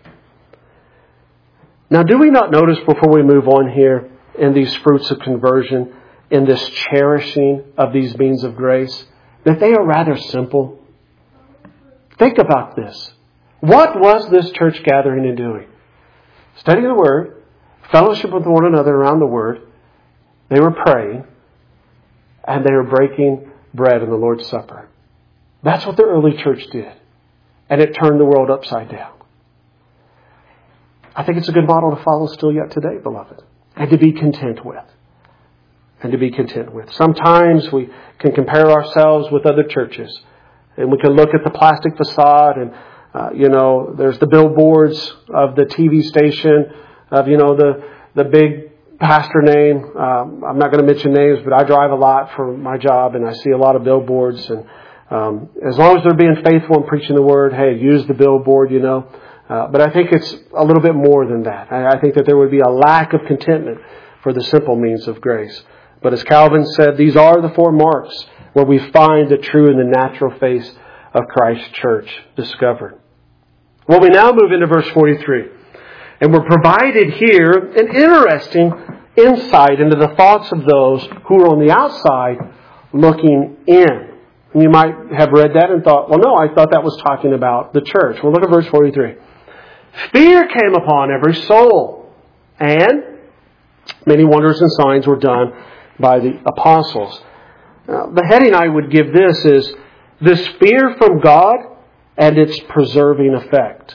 Now, do we not notice before we move on here in these fruits of conversion, in this cherishing of these means of grace, that they are rather simple? Think about this. What was this church gathering and doing? Studying the Word, fellowship with one another around the Word. They were praying, and they were breaking bread in the Lord's Supper. That's what the early church did. And it turned the world upside down. I think it's a good model to follow still yet today, beloved. And to be content with. And to be content with. Sometimes we can compare ourselves with other churches. And we can look at the plastic facade and, uh, you know, there's the billboards of the T V station, of, you know, the, the big pastor name. Um, I'm not going to mention names, but I drive a lot for my job and I see a lot of billboards. And um, as long as they're being faithful and preaching the Word, hey, use the billboard, you know. Uh, but I think it's a little bit more than that. I, I think that there would be a lack of contentment for the simple means of grace. But as Calvin said, these are the four marks where we find the true and the natural face of Christ's church discovered. Well, we now move into verse forty-three. And we're provided here an interesting insight into the thoughts of those who are on the outside looking in. And you might have read that and thought, well, no, I thought that was talking about the church. Well, look at verse forty-three. Fear came upon every soul, and many wonders and signs were done by the apostles. Now, the heading I would give this is, this fear from God and its preserving effect.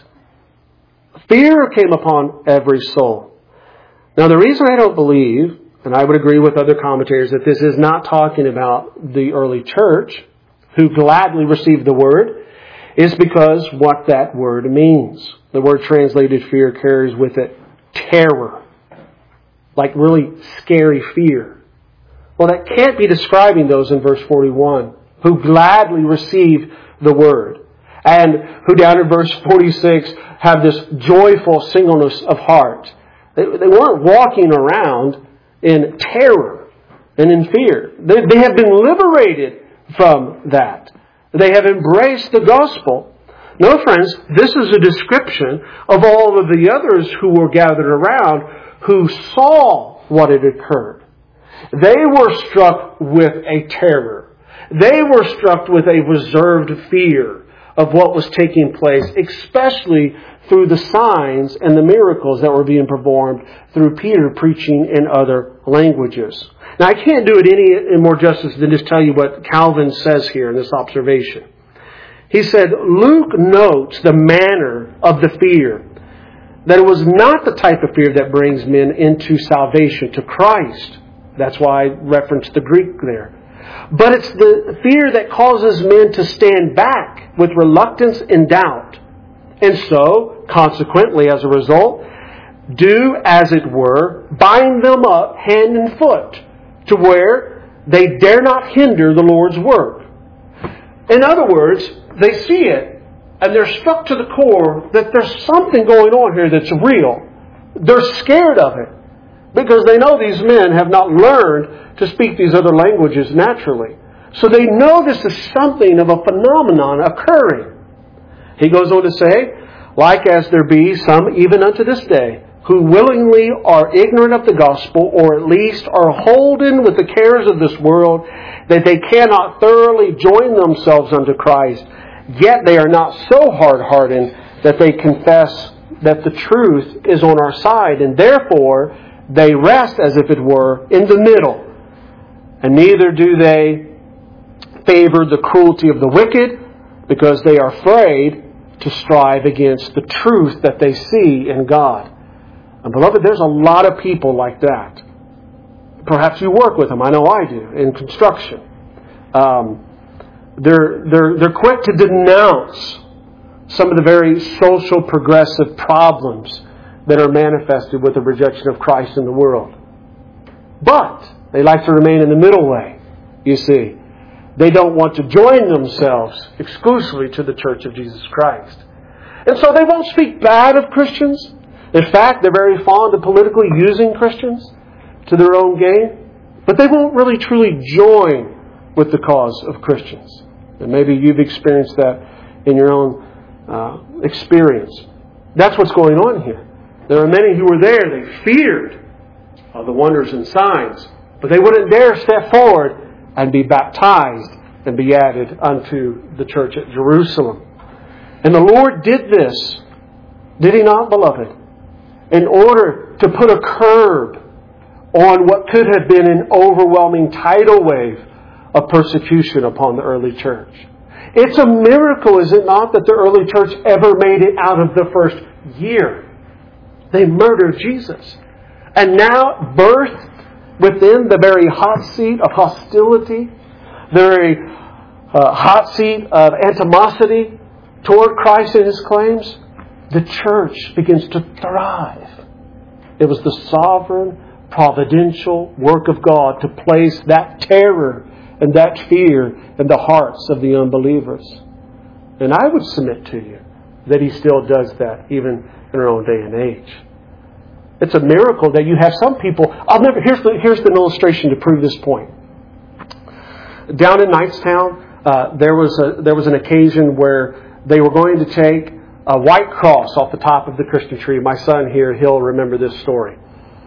Fear came upon every soul. Now, the reason I don't believe, and I would agree with other commentators, that this is not talking about the early church who gladly received the word, is because what that word means. The word translated fear carries with it terror, like really scary fear. Well, that can't be describing those in verse forty-one who gladly received the word, and who down in verse forty-six have this joyful singleness of heart. They, they weren't walking around in terror and in fear. They, they have been liberated from that. They have embraced the gospel. No, friends, this is a description of all of the others who were gathered around who saw what had occurred. They were struck with a terror. They were struck with a reserved fear of what was taking place, especially through the signs and the miracles that were being performed through Peter preaching in other languages. Now, I can't do it any more justice than just tell you what Calvin says here in this observation. He said, Luke notes the manner of the fear, that it was not the type of fear that brings men into salvation, to Christ. That's why I referenced the Greek there. But it's the fear that causes men to stand back with reluctance and doubt. And so, consequently, as a result, do, as it were, bind them up hand and foot to where they dare not hinder the Lord's work. In other words, they see it and they're struck to the core that there's something going on here that's real. They're scared of it because they know these men have not learned to speak these other languages naturally. So they know this is something of a phenomenon occurring. He goes on to say, like as there be some even unto this day, who willingly are ignorant of the gospel, or at least are holden with the cares of this world, that they cannot thoroughly join themselves unto Christ, yet they are not so hard-hardened that they confess that the truth is on our side, and therefore they rest as if it were in the middle. And neither do they favor the cruelty of the wicked, because they are afraid to strive against the truth that they see in God. And beloved, there's a lot of people like that. Perhaps you work with them. I know I do, in construction. Um, they're, they're, they're quick to denounce some of the very social progressive problems that are manifested with the rejection of Christ in the world. But they like to remain in the middle way, you see. They don't want to join themselves exclusively to the Church of Jesus Christ. And so they won't speak bad of Christians. In fact, they're very fond of politically using Christians to their own gain. But they won't really truly join with the cause of Christians. And maybe you've experienced that in your own uh, experience. That's what's going on here. There are many who were there. They feared uh, the wonders and signs. But they wouldn't dare step forward and be baptized and be added unto the church at Jerusalem. And the Lord did this, did He not, beloved, in order to put a curb on what could have been an overwhelming tidal wave of persecution upon the early church. It's a miracle, is it not, that the early church ever made it out of the first year. They murdered Jesus. And now, birthed within the very hot seat of hostility, the very uh, hot seat of animosity toward Christ and His claims, the church begins to thrive. It was the sovereign, providential work of God to place that terror and that fear in the hearts of the unbelievers. And I would submit to you that He still does that even in our own day and age. It's a miracle that you have some people. I'll never. Here's the, here's an illustration to prove this point. Down in Knightstown, uh, there was a there was an occasion where they were going to take a white cross off the top of the Christian tree. My son here, he'll remember this story.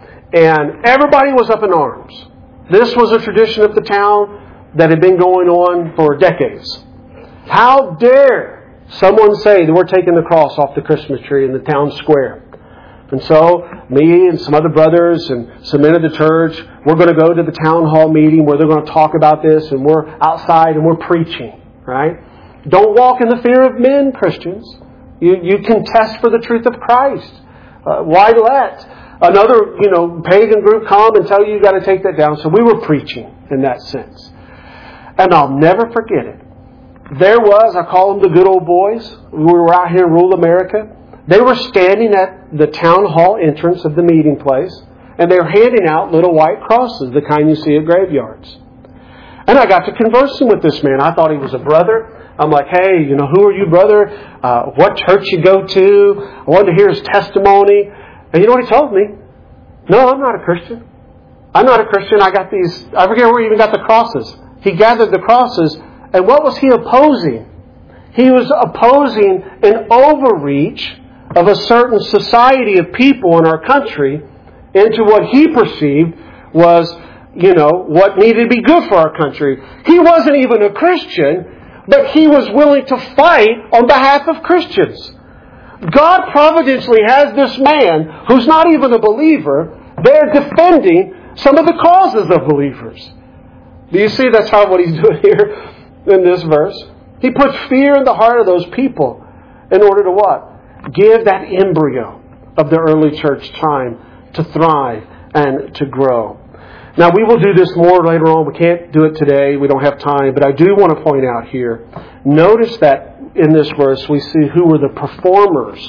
And everybody was up in arms. This was a tradition of the town that had been going on for decades. How dare someone say that we're taking the cross off the Christmas tree in the town square? And so, me and some other brothers and some men of the church, we're going to go to the town hall meeting where they're going to talk about this, and we're outside and we're preaching, right? Don't walk in the fear of men, Christians. You you contest for the truth of Christ. Uh, why let another, you know, pagan group come and tell you you got to take that down? So we were preaching in that sense. And I'll never forget it. There was, I call them the good old boys. We were out here in rural America. They were standing at the town hall entrance of the meeting place, and they were handing out little white crosses, the kind you see at graveyards. And I got to conversing with this man. I thought he was a brother. I'm like, hey, you know, who are you, brother? Uh, what church you go to? I wanted to hear his testimony. And you know what he told me? No, I'm not a Christian. I'm not a Christian. I got these, I forget where he even got the crosses. He gathered the crosses, and what was he opposing? He was opposing an overreach of a certain society of people in our country into what he perceived was, you know, what needed to be good for our country. He wasn't even a Christian, but he was willing to fight on behalf of Christians. God providentially has this man who's not even a believer there defending some of the causes of believers. Do you see that's how what he's doing here in this verse? He puts fear in the heart of those people in order to what? Give that embryo of the early church time to thrive and to grow. Now, we will do this more later on. We can't do it today. We don't have time. But I do want to point out here, notice that in this verse we see who were the performers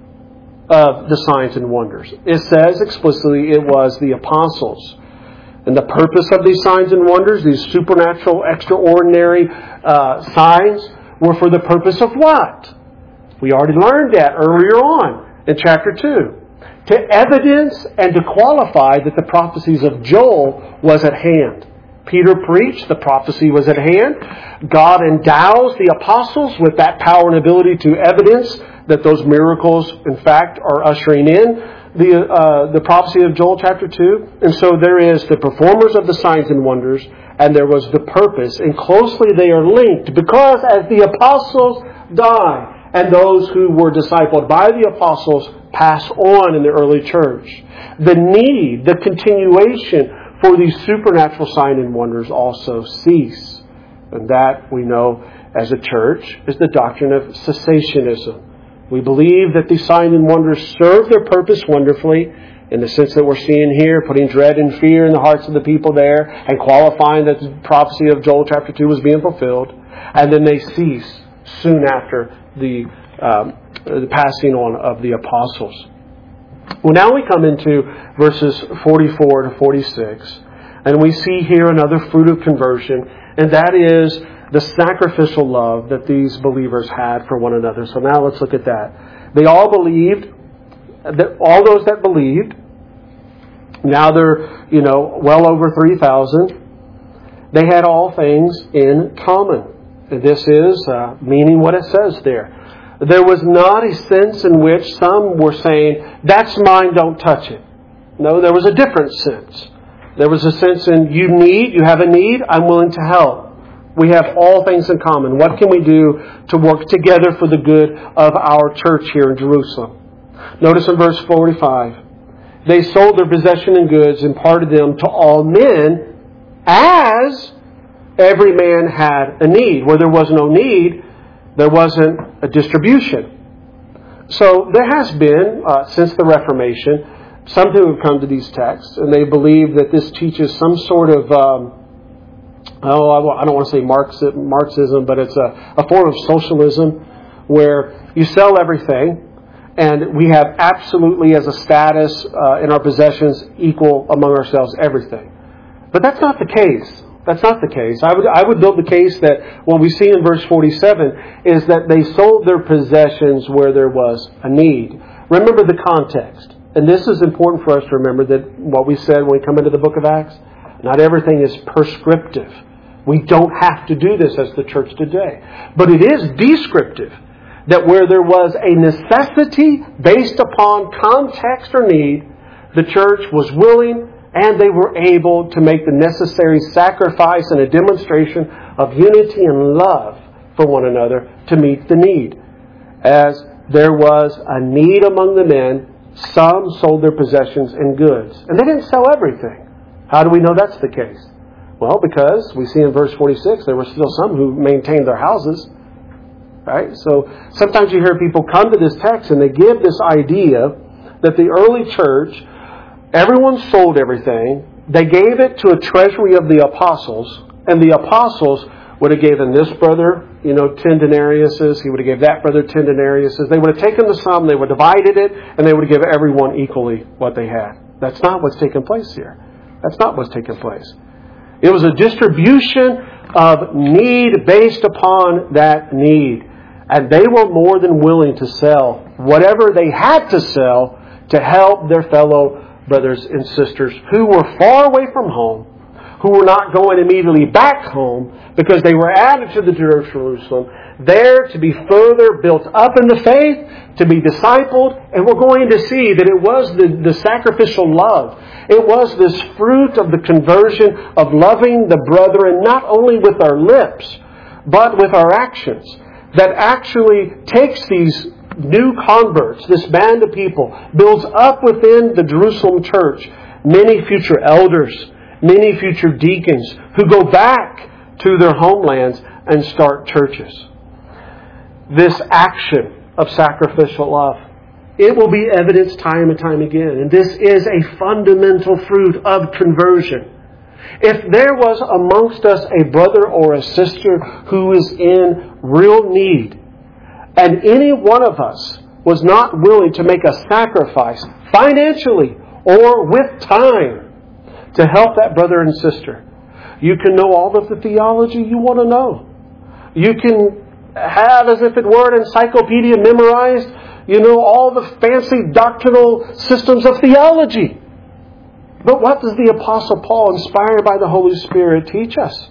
of the signs and wonders. It says explicitly it was the apostles. And the purpose of these signs and wonders, these supernatural, extraordinary uh, signs, were for the purpose of what? We already learned that earlier on in chapter two. To evidence and to qualify that the prophecies of Joel was at hand. Peter preached, the prophecy was at hand. God endows the apostles with that power and ability to evidence that those miracles, in fact, are ushering in the uh, the prophecy of Joel chapter two. And so there is the performers of the signs and wonders, and there was the purpose. And closely they are linked, because as the apostles die, and those who were discipled by the apostles pass on in the early church, the need, the continuation for these supernatural signs and wonders also cease. And that, we know as a church, is the doctrine of cessationism. We believe that these signs and wonders serve their purpose wonderfully, in the sense that we're seeing here, putting dread and fear in the hearts of the people there, and qualifying that the prophecy of Joel chapter two was being fulfilled. And then they cease soon after the, um, the passing on of the apostles. Well, now we come into verses forty-four to forty-six, and we see here another fruit of conversion, and that is the sacrificial love that these believers had for one another. So now let's look at that. They all believed, that all those that believed, now they're, you know, well over three thousand, they had all things in common. And this is uh, meaning what it says there. There was not a sense in which some were saying, that's mine, don't touch it. No, there was a different sense. There was a sense in, you need, you have a need, I'm willing to help. We have all things in common. What can we do to work together for the good of our church here in Jerusalem? Notice in verse forty-five, they sold their possession and goods and parted them to all men as every man had a need. Where there was no need, there wasn't a distribution. So there has been, uh, since the Reformation, some who have come to these texts, and they believe that this teaches some sort of, um, oh, I don't want to say Marxism, but it's a, a form of socialism where you sell everything, and we have absolutely, as a status uh, in our possessions, equal among ourselves everything. But that's not the case. That's not the case. I would I would build the case that what we see in verse forty-seven is that they sold their possessions where there was a need. Remember the context. And this is important for us to remember, that what we said when we come into the book of Acts, not everything is prescriptive. We don't have to do this as the church today. But it is descriptive. that where there was a necessity based upon context or need, the church was willing and they were able to make the necessary sacrifice and a demonstration of unity and love for one another to meet the need. As there was a need among the men, some sold their possessions and goods. And they didn't sell everything. How do we know that's the case? Well, because we see in verse forty-six, there were still some who maintained their houses. Right? So sometimes you hear people come to this text and they give this idea that the early church, everyone sold everything. They gave it to a treasury of the apostles, and the apostles would have given this brother, you know, ten denariuses. He would have given that brother ten denariuses. They would have taken the sum, they would have divided it, and they would have given everyone equally what they had. That's not what's taking place here. That's not what's taking place. It was a distribution of need based upon that need. And they were more than willing to sell whatever they had to sell to help their fellow brothers and sisters who were far away from home, who were not going immediately back home because they were added to the Jerusalem, there to be further built up in the faith, to be discipled. And we're going to see that it was the, the sacrificial love. It was this fruit of the conversion of loving the brethren, not only with our lips, but with our actions, that actually takes these new converts, this band of people, builds up within the Jerusalem church many future elders, many future deacons who go back to their homelands and start churches. This action of sacrificial love, it will be evidenced time and time again. And this is a fundamental fruit of conversion. If there was amongst us a brother or a sister who is in real need, and any one of us was not willing to make a sacrifice financially or with time to help that brother and sister, you can know all of the theology you want to know. You can have, as if it were an encyclopedia memorized, you know, all the fancy doctrinal systems of theology. But what does the Apostle Paul, inspired by the Holy Spirit, teach us?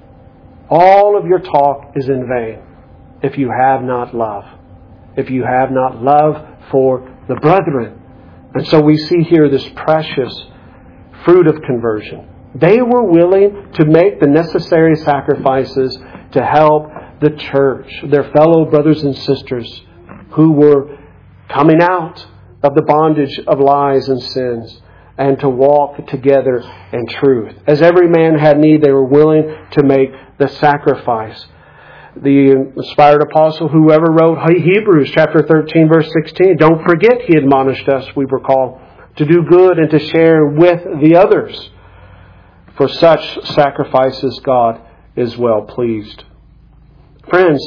All of your talk is in vain if you have not love. If you have not love for the brethren. And so we see here this precious fruit of conversion. They were willing to make the necessary sacrifices to help the church, their fellow brothers and sisters who were coming out of the bondage of lies and sins, and to walk together in truth. As every man had need, they were willing to make the sacrifice. The inspired apostle, whoever wrote Hebrews chapter thirteen, verse sixteen, don't forget he admonished us, we were called, to do good and to share with the others. For such sacrifices God is well pleased. Friends,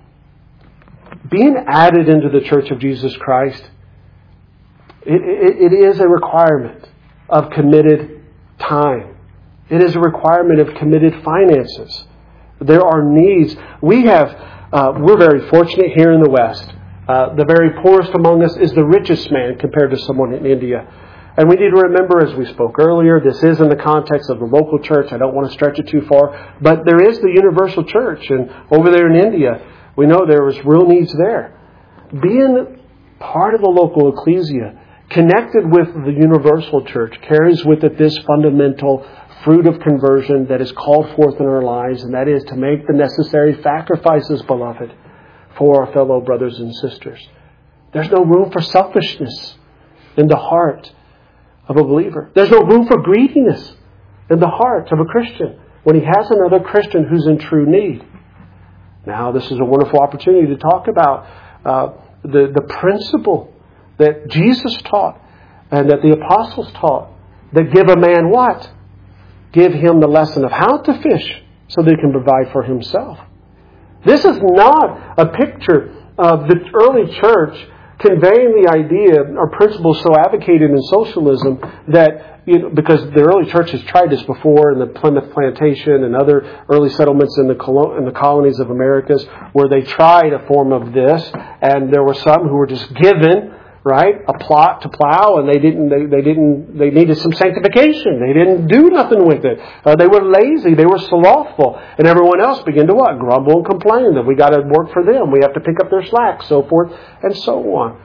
being added into the Church of Jesus Christ, it, it, it is a requirement of committed time. It is a requirement of committed finances. There are needs. We have, uh, we're very fortunate here in the West. Uh, the very poorest among us is the richest man compared to someone in India. And we need to remember, as we spoke earlier, this is in the context of the local church. I don't want to stretch it too far. But there is the universal church. And over there in India, we know there was real needs there. Being part of the local ecclesia, connected with the universal church, carries with it this fundamental fruit of conversion that is called forth in our lives, and that is to make the necessary sacrifices, beloved, for our fellow brothers and sisters. There's no room for selfishness in the heart of a believer. There's no room for greediness in the heart of a Christian when he has another Christian who's in true need. Now, this is a wonderful opportunity to talk about uh, the, the principle that Jesus taught and that the apostles taught, that give a man what? Give him the lesson of how to fish so that he can provide for himself. This is not a picture of the early church conveying the idea or principles so advocated in socialism that, you know, because the early church has tried this before in the Plymouth Plantation and other early settlements in the colo- in the colonies of Americas, where they tried a form of this, and there were some who were just given right? A plot to plow, and they didn't. They, they didn't. They needed some sanctification. They didn't do nothing with it. Uh, they were lazy. They were slothful, and everyone else began to what? Grumble and complain that we got to work for them. We have to pick up their slack, so forth and so on.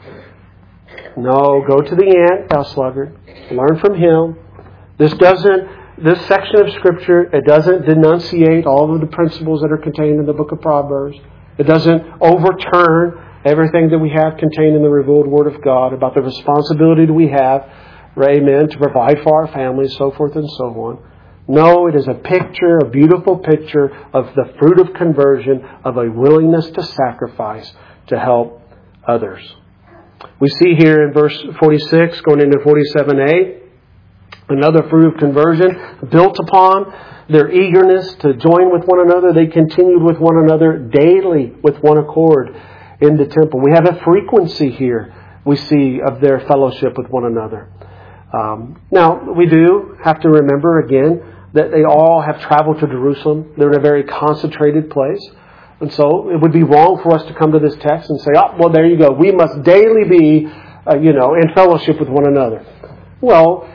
No, go to the ant, thou sluggard. Learn from him. This doesn't. This section of Scripture, it doesn't denunciate all of the principles that are contained in the book of Proverbs. It doesn't overturn everything that we have contained in the revealed Word of God about the responsibility that we have, amen, to provide for our families, so forth and so on. No, it is a picture, a beautiful picture of the fruit of conversion, of a willingness to sacrifice to help others. We see here in verse forty-six, going into forty-seven a, another fruit of conversion built upon their eagerness to join with one another. They continued with one another daily with one accord in the temple. We have a frequency here, we see, of their fellowship with one another. Um, now, we do have to remember again that they all have traveled to Jerusalem. They're in a very concentrated place. And so it would be wrong for us to come to this text and say, oh, well, there you go. We must daily be, uh, you know, in fellowship with one another. Well,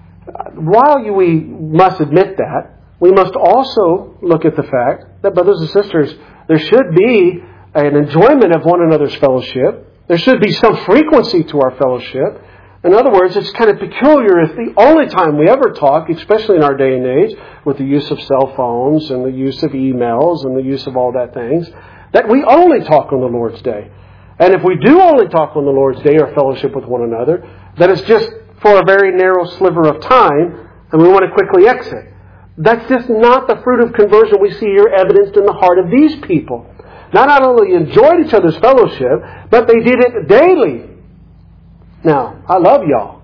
while you, we must admit that, we must also look at the fact that, brothers and sisters, there should be an enjoyment of one another's fellowship. There should be some frequency to our fellowship. In other words, it's kind of peculiar if the only time we ever talk, especially in our day and age, with the use of cell phones and the use of emails and the use of all that things, that we only talk on the Lord's Day. And if we do only talk on the Lord's Day or fellowship with one another, that it's just for a very narrow sliver of time and we want to quickly exit. That's just not the fruit of conversion we see here evidenced in the heart of these people. Not only enjoyed each other's fellowship, but they did it daily. Now, I love y'all.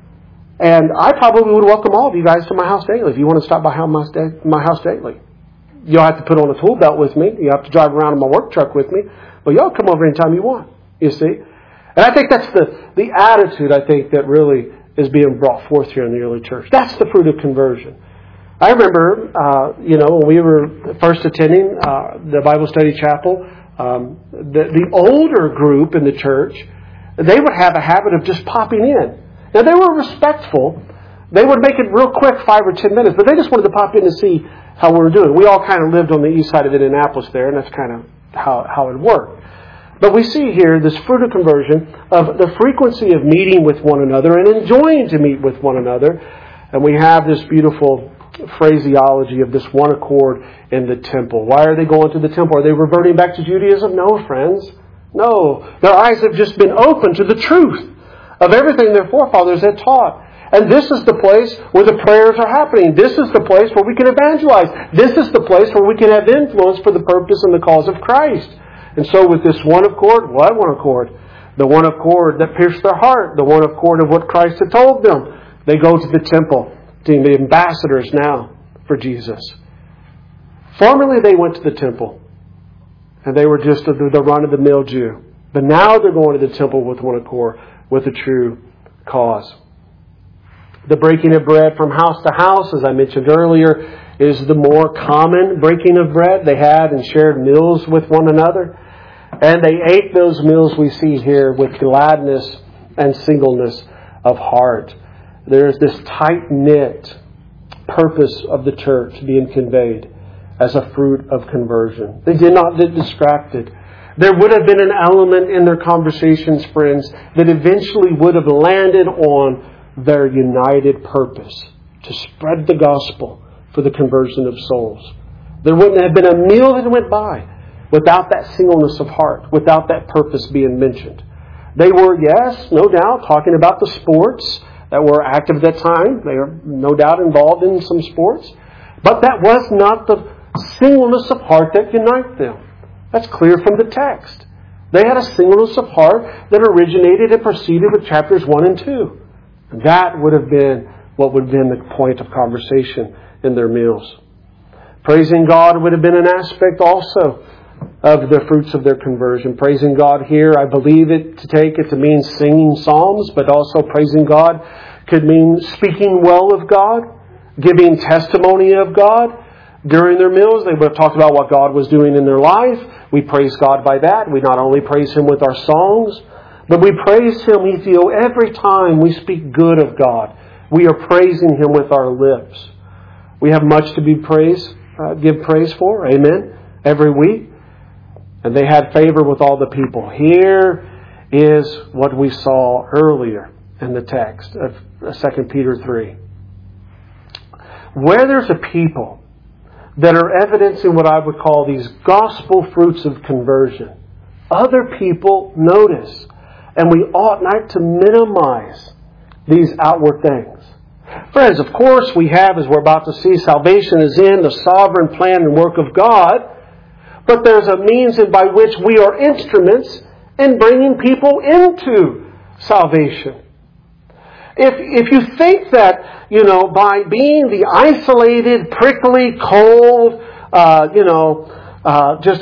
And I probably would welcome all of you guys to my house daily if you want to stop by my house daily. You'll have to put on a tool belt with me. You have to drive around in my work truck with me. But y'all come over anytime you want, you see. And I think that's the, the attitude, I think, that really is being brought forth here in the early church. That's the fruit of conversion. I remember, uh, you know, when we were first attending uh, the Bible study chapel, um, the, the older group in the church, they would have a habit of just popping in. Now, they were respectful. They would make it real quick, five or ten minutes, but they just wanted to pop in to see how we were doing. We all kind of lived on the east side of Indianapolis there, and that's kind of how, how it worked. But we see here this fruit of conversion of the frequency of meeting with one another and enjoying to meet with one another. And we have this beautiful phraseology of this one accord in the temple. Why are they going to the temple? Are they reverting back to Judaism? No, friends. No. Their eyes have just been opened to the truth of everything their forefathers had taught. And this is the place where the prayers are happening. This is the place where we can evangelize. This is the place where we can have influence for the purpose and the cause of Christ. And so with this one accord, what one accord? The one accord that pierced their heart. The one accord of what Christ had told them. They go to the temple, to the ambassadors now for Jesus. Formerly they went to the temple. And they were just the, the run-of-the-mill Jew. But now they're going to the temple with one accord, with a true cause. The breaking of bread from house to house, as I mentioned earlier, is the more common breaking of bread. They had and shared meals with one another. And they ate those meals we see here with gladness and singleness of heart. There's this tight-knit purpose of the church being conveyed as a fruit of conversion. They did not get distracted. There would have been an element in their conversations, friends, that eventually would have landed on their united purpose to spread the gospel for the conversion of souls. There wouldn't have been a meal that went by without that singleness of heart, without that purpose being mentioned. They were, yes, no doubt, talking about the sports that were active at that time. They are no doubt involved in some sports. But that was not the singleness of heart that united them. That's clear from the text. They had a singleness of heart that originated and proceeded with chapters one and two. And that would have been what would have been the point of conversation in their meals. Praising God would have been an aspect also of the fruits of their conversion. Praising God here, I believe it to take it to mean singing psalms, but also praising God could mean speaking well of God, giving testimony of God. During their meals, they would have talked about what God was doing in their life. We praise God by that. We not only praise Him with our songs, But we praise Him, Ethio, every time we speak good of God. We are praising Him with our lips. We have much to be praised, uh, give praise for. Amen. Every week. And they had favor with all the people. Here is what we saw earlier in the text of Second Peter three. Where there's a people that are evidencing what I would call these gospel fruits of conversion, other people notice. And we ought not to minimize these outward things. Friends, of course we have, as we're about to see, salvation is in the sovereign plan and work of God. But there's a means by which we are instruments in bringing people into salvation. If if you think that, you know, by being the isolated, prickly, cold, uh, you know, uh, just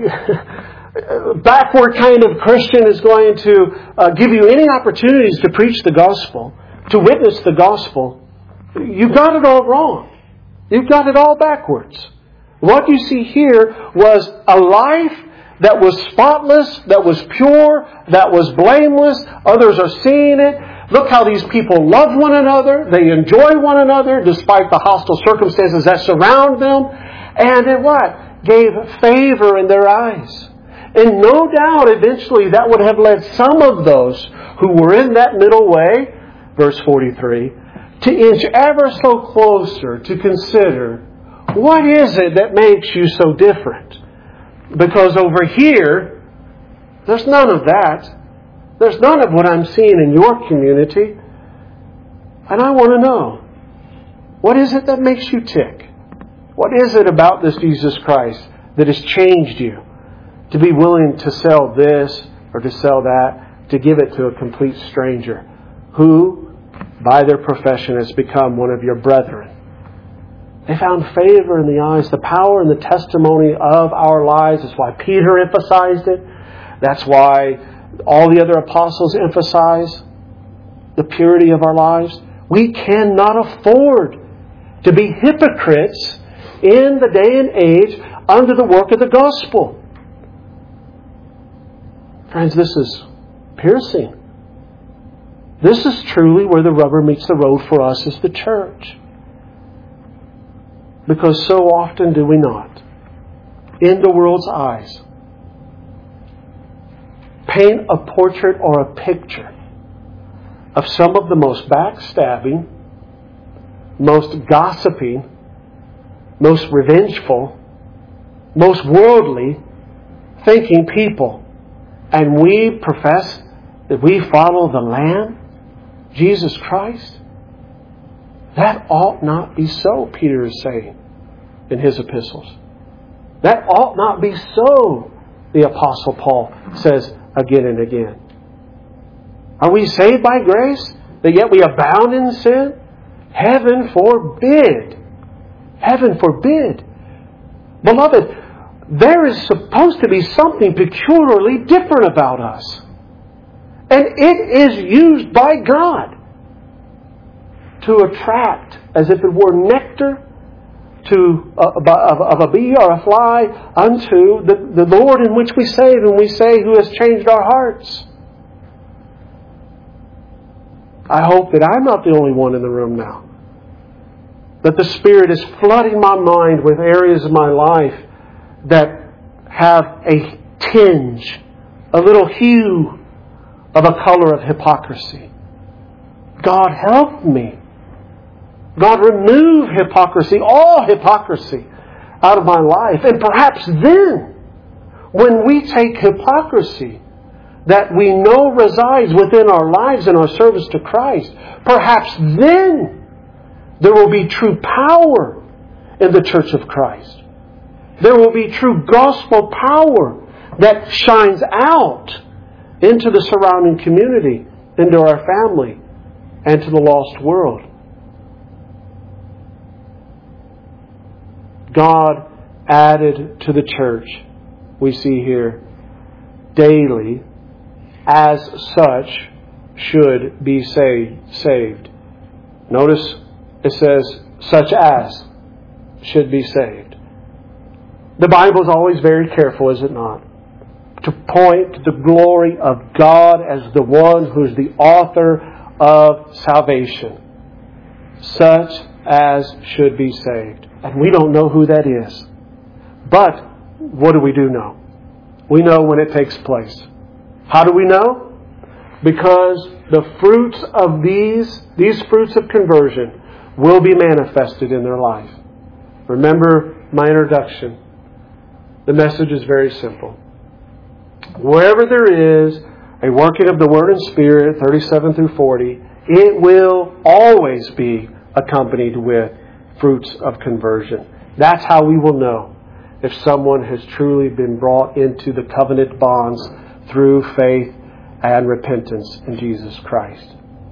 a backward kind of Christian is going to uh, give you any opportunities to preach the gospel, to witness the gospel, you've got it all wrong. You've got it all backwards. What you see here was a life that was spotless, that was pure, that was blameless. Others are seeing it. Look how these people love one another. They enjoy one another despite the hostile circumstances that surround them. And it what? Gave favor in their eyes. And no doubt eventually that would have led some of those who were in that middle way, verse forty-three, to inch ever so closer to consider, what is it that makes you so different? Because over here, there's none of that. There's none of what I'm seeing in your community. And I want to know, what is it that makes you tick? What is it about this Jesus Christ that has changed you to be willing to sell this or to sell that, to give it to a complete stranger who, by their profession, has become one of your brethren? They found favor in the eyes, the power and the testimony of our lives. That's why Peter emphasized it. That's why all the other apostles emphasize the purity of our lives. We cannot afford to be hypocrites in the day and age under the work of the gospel. Friends, this is piercing. This is truly where the rubber meets the road for us as the church. Because so often do we not, in the world's eyes, paint a portrait or a picture of some of the most backstabbing, most gossiping, most revengeful, most worldly thinking people. And we profess that we follow the Lamb, Jesus Christ. That ought not be so, Peter is saying in his epistles. That ought not be so, the Apostle Paul says again and again. Are we saved by grace, that yet we abound in sin? Heaven forbid. Heaven forbid. Beloved, there is supposed to be something peculiarly different about us. And it is used by God to attract, as if it were nectar to uh, of, of a bee or a fly, unto the, the Lord in which we save, and we say, who has changed our hearts. I hope that I'm not the only one in the room now. That the Spirit is flooding my mind with areas of my life that have a tinge, a little hue of a color of hypocrisy. God help me. God remove hypocrisy, all hypocrisy, out of my life. And perhaps then, when we take hypocrisy that we know resides within our lives and our service to Christ, perhaps then there will be true power in the church of Christ. There will be true gospel power that shines out into the surrounding community, into our family, and to the lost world. God added to the church, we see here, daily, as such, should be saved. Notice it says, such as should be saved. The Bible is always very careful, is it not, to point to the glory of God as the one who is the author of salvation, such as should be saved. And we don't know who that is. But what do we do know? We know when it takes place. How do we know? Because the fruits of these, these fruits of conversion will be manifested in their life. Remember my introduction. The message is very simple. Wherever there is a working of the Word and Spirit, thirty-seven through forty, it will always be accompanied with fruits of conversion. That's how we will know if someone has truly been brought into the covenant bonds through faith and repentance in Jesus Christ.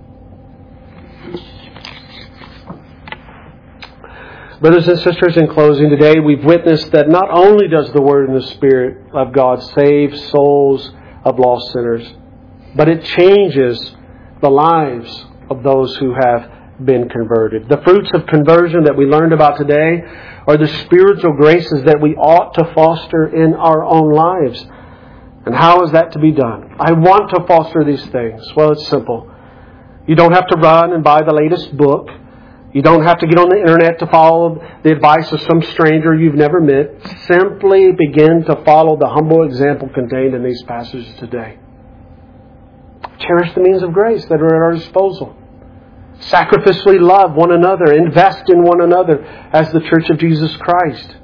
Brothers and sisters, in closing today, we've witnessed that not only does the Word and the Spirit of God save souls of lost sinners, but it changes the lives of those who have been converted. The fruits of conversion that we learned about today are the spiritual graces that we ought to foster in our own lives. And how is that to be done? I want to foster these things. Well, it's simple. You don't have to run and buy the latest book. You don't have to get on the internet to follow the advice of some stranger you've never met. Simply begin to follow the humble example contained in these passages today. Cherish the means of grace that are at our disposal. Sacrificially love one another. Invest in one another as the Church of Jesus Christ.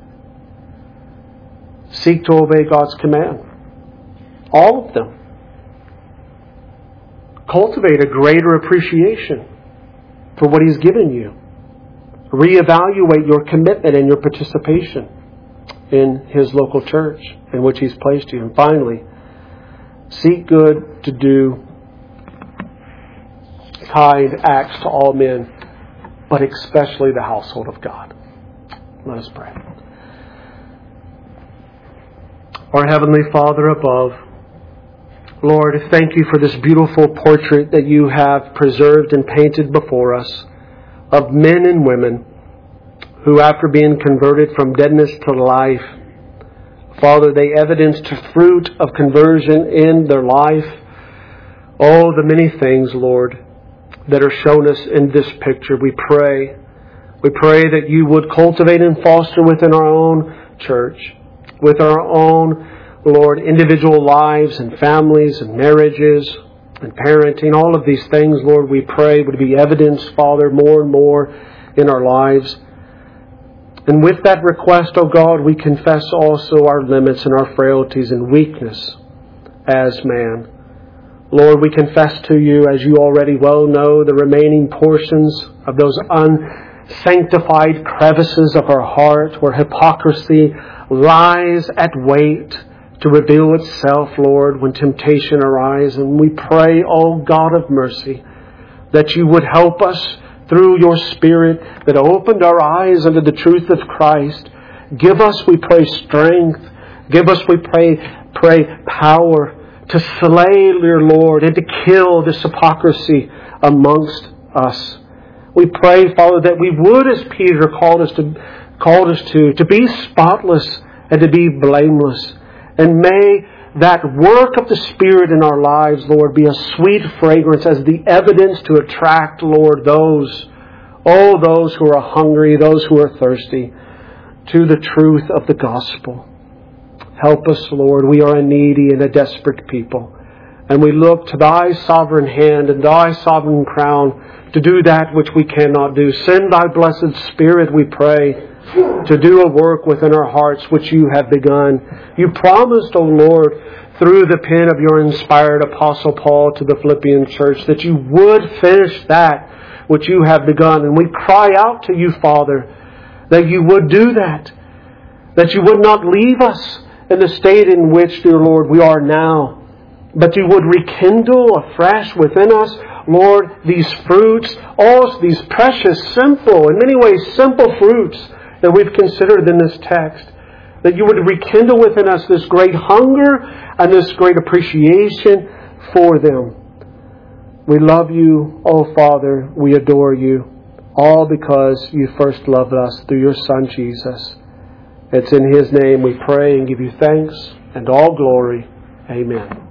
Seek to obey God's command. All of them. Cultivate a greater appreciation for what He's given you. Reevaluate your commitment and your participation in His local church in which He's placed you. And finally, seek good to do kind acts to all men, but especially the household of God. Let us pray. Our Heavenly Father above, Lord, thank You for this beautiful portrait that You have preserved and painted before us of men and women who, after being converted from deadness to life, Father, they evidenced fruit of conversion in their life. Oh, the many things, Lord, that are shown us in this picture. We pray. We pray that You would cultivate and foster within our own church, with our own, Lord, individual lives and families and marriages and parenting. All of these things, Lord, we pray would be evidenced, Father, more and more in our lives. And with that request, O God, we confess also our limits and our frailties and weakness as man. Lord, we confess to You, as You already well know, the remaining portions of those unsanctified crevices of our heart where hypocrisy lies at wait to reveal itself, Lord, when temptation arises. And we pray, O God of mercy, that You would help us through Your Spirit that opened our eyes unto the truth of Christ. Give us, we pray, strength. Give us, we pray, pray power to slay, dear Lord, and to kill this hypocrisy amongst us. We pray, Father, that we would, as Peter called us to, called us to, to be spotless and to be blameless. And may that work of the Spirit in our lives, Lord, be a sweet fragrance as the evidence to attract, Lord, those, oh, those who are hungry, those who are thirsty, to the truth of the gospel. Help us, Lord. We are a needy and a desperate people. And we look to Thy sovereign hand and Thy sovereign crown to do that which we cannot do. Send Thy blessed Spirit, we pray, to do a work within our hearts which You have begun. You promised, O Lord, through the pen of Your inspired Apostle Paul to the Philippian church, that You would finish that which You have begun. And we cry out to You, Father, that You would do that. That You would not leave us in the state in which, dear Lord, we are now, but You would rekindle afresh within us, Lord, these fruits, all these precious, simple, in many ways simple fruits that we've considered in this text. That You would rekindle within us this great hunger and this great appreciation for them. We love You, oh Father, we adore You, all because You first loved us through Your Son Jesus. It's in His name we pray and give You thanks and all glory. Amen.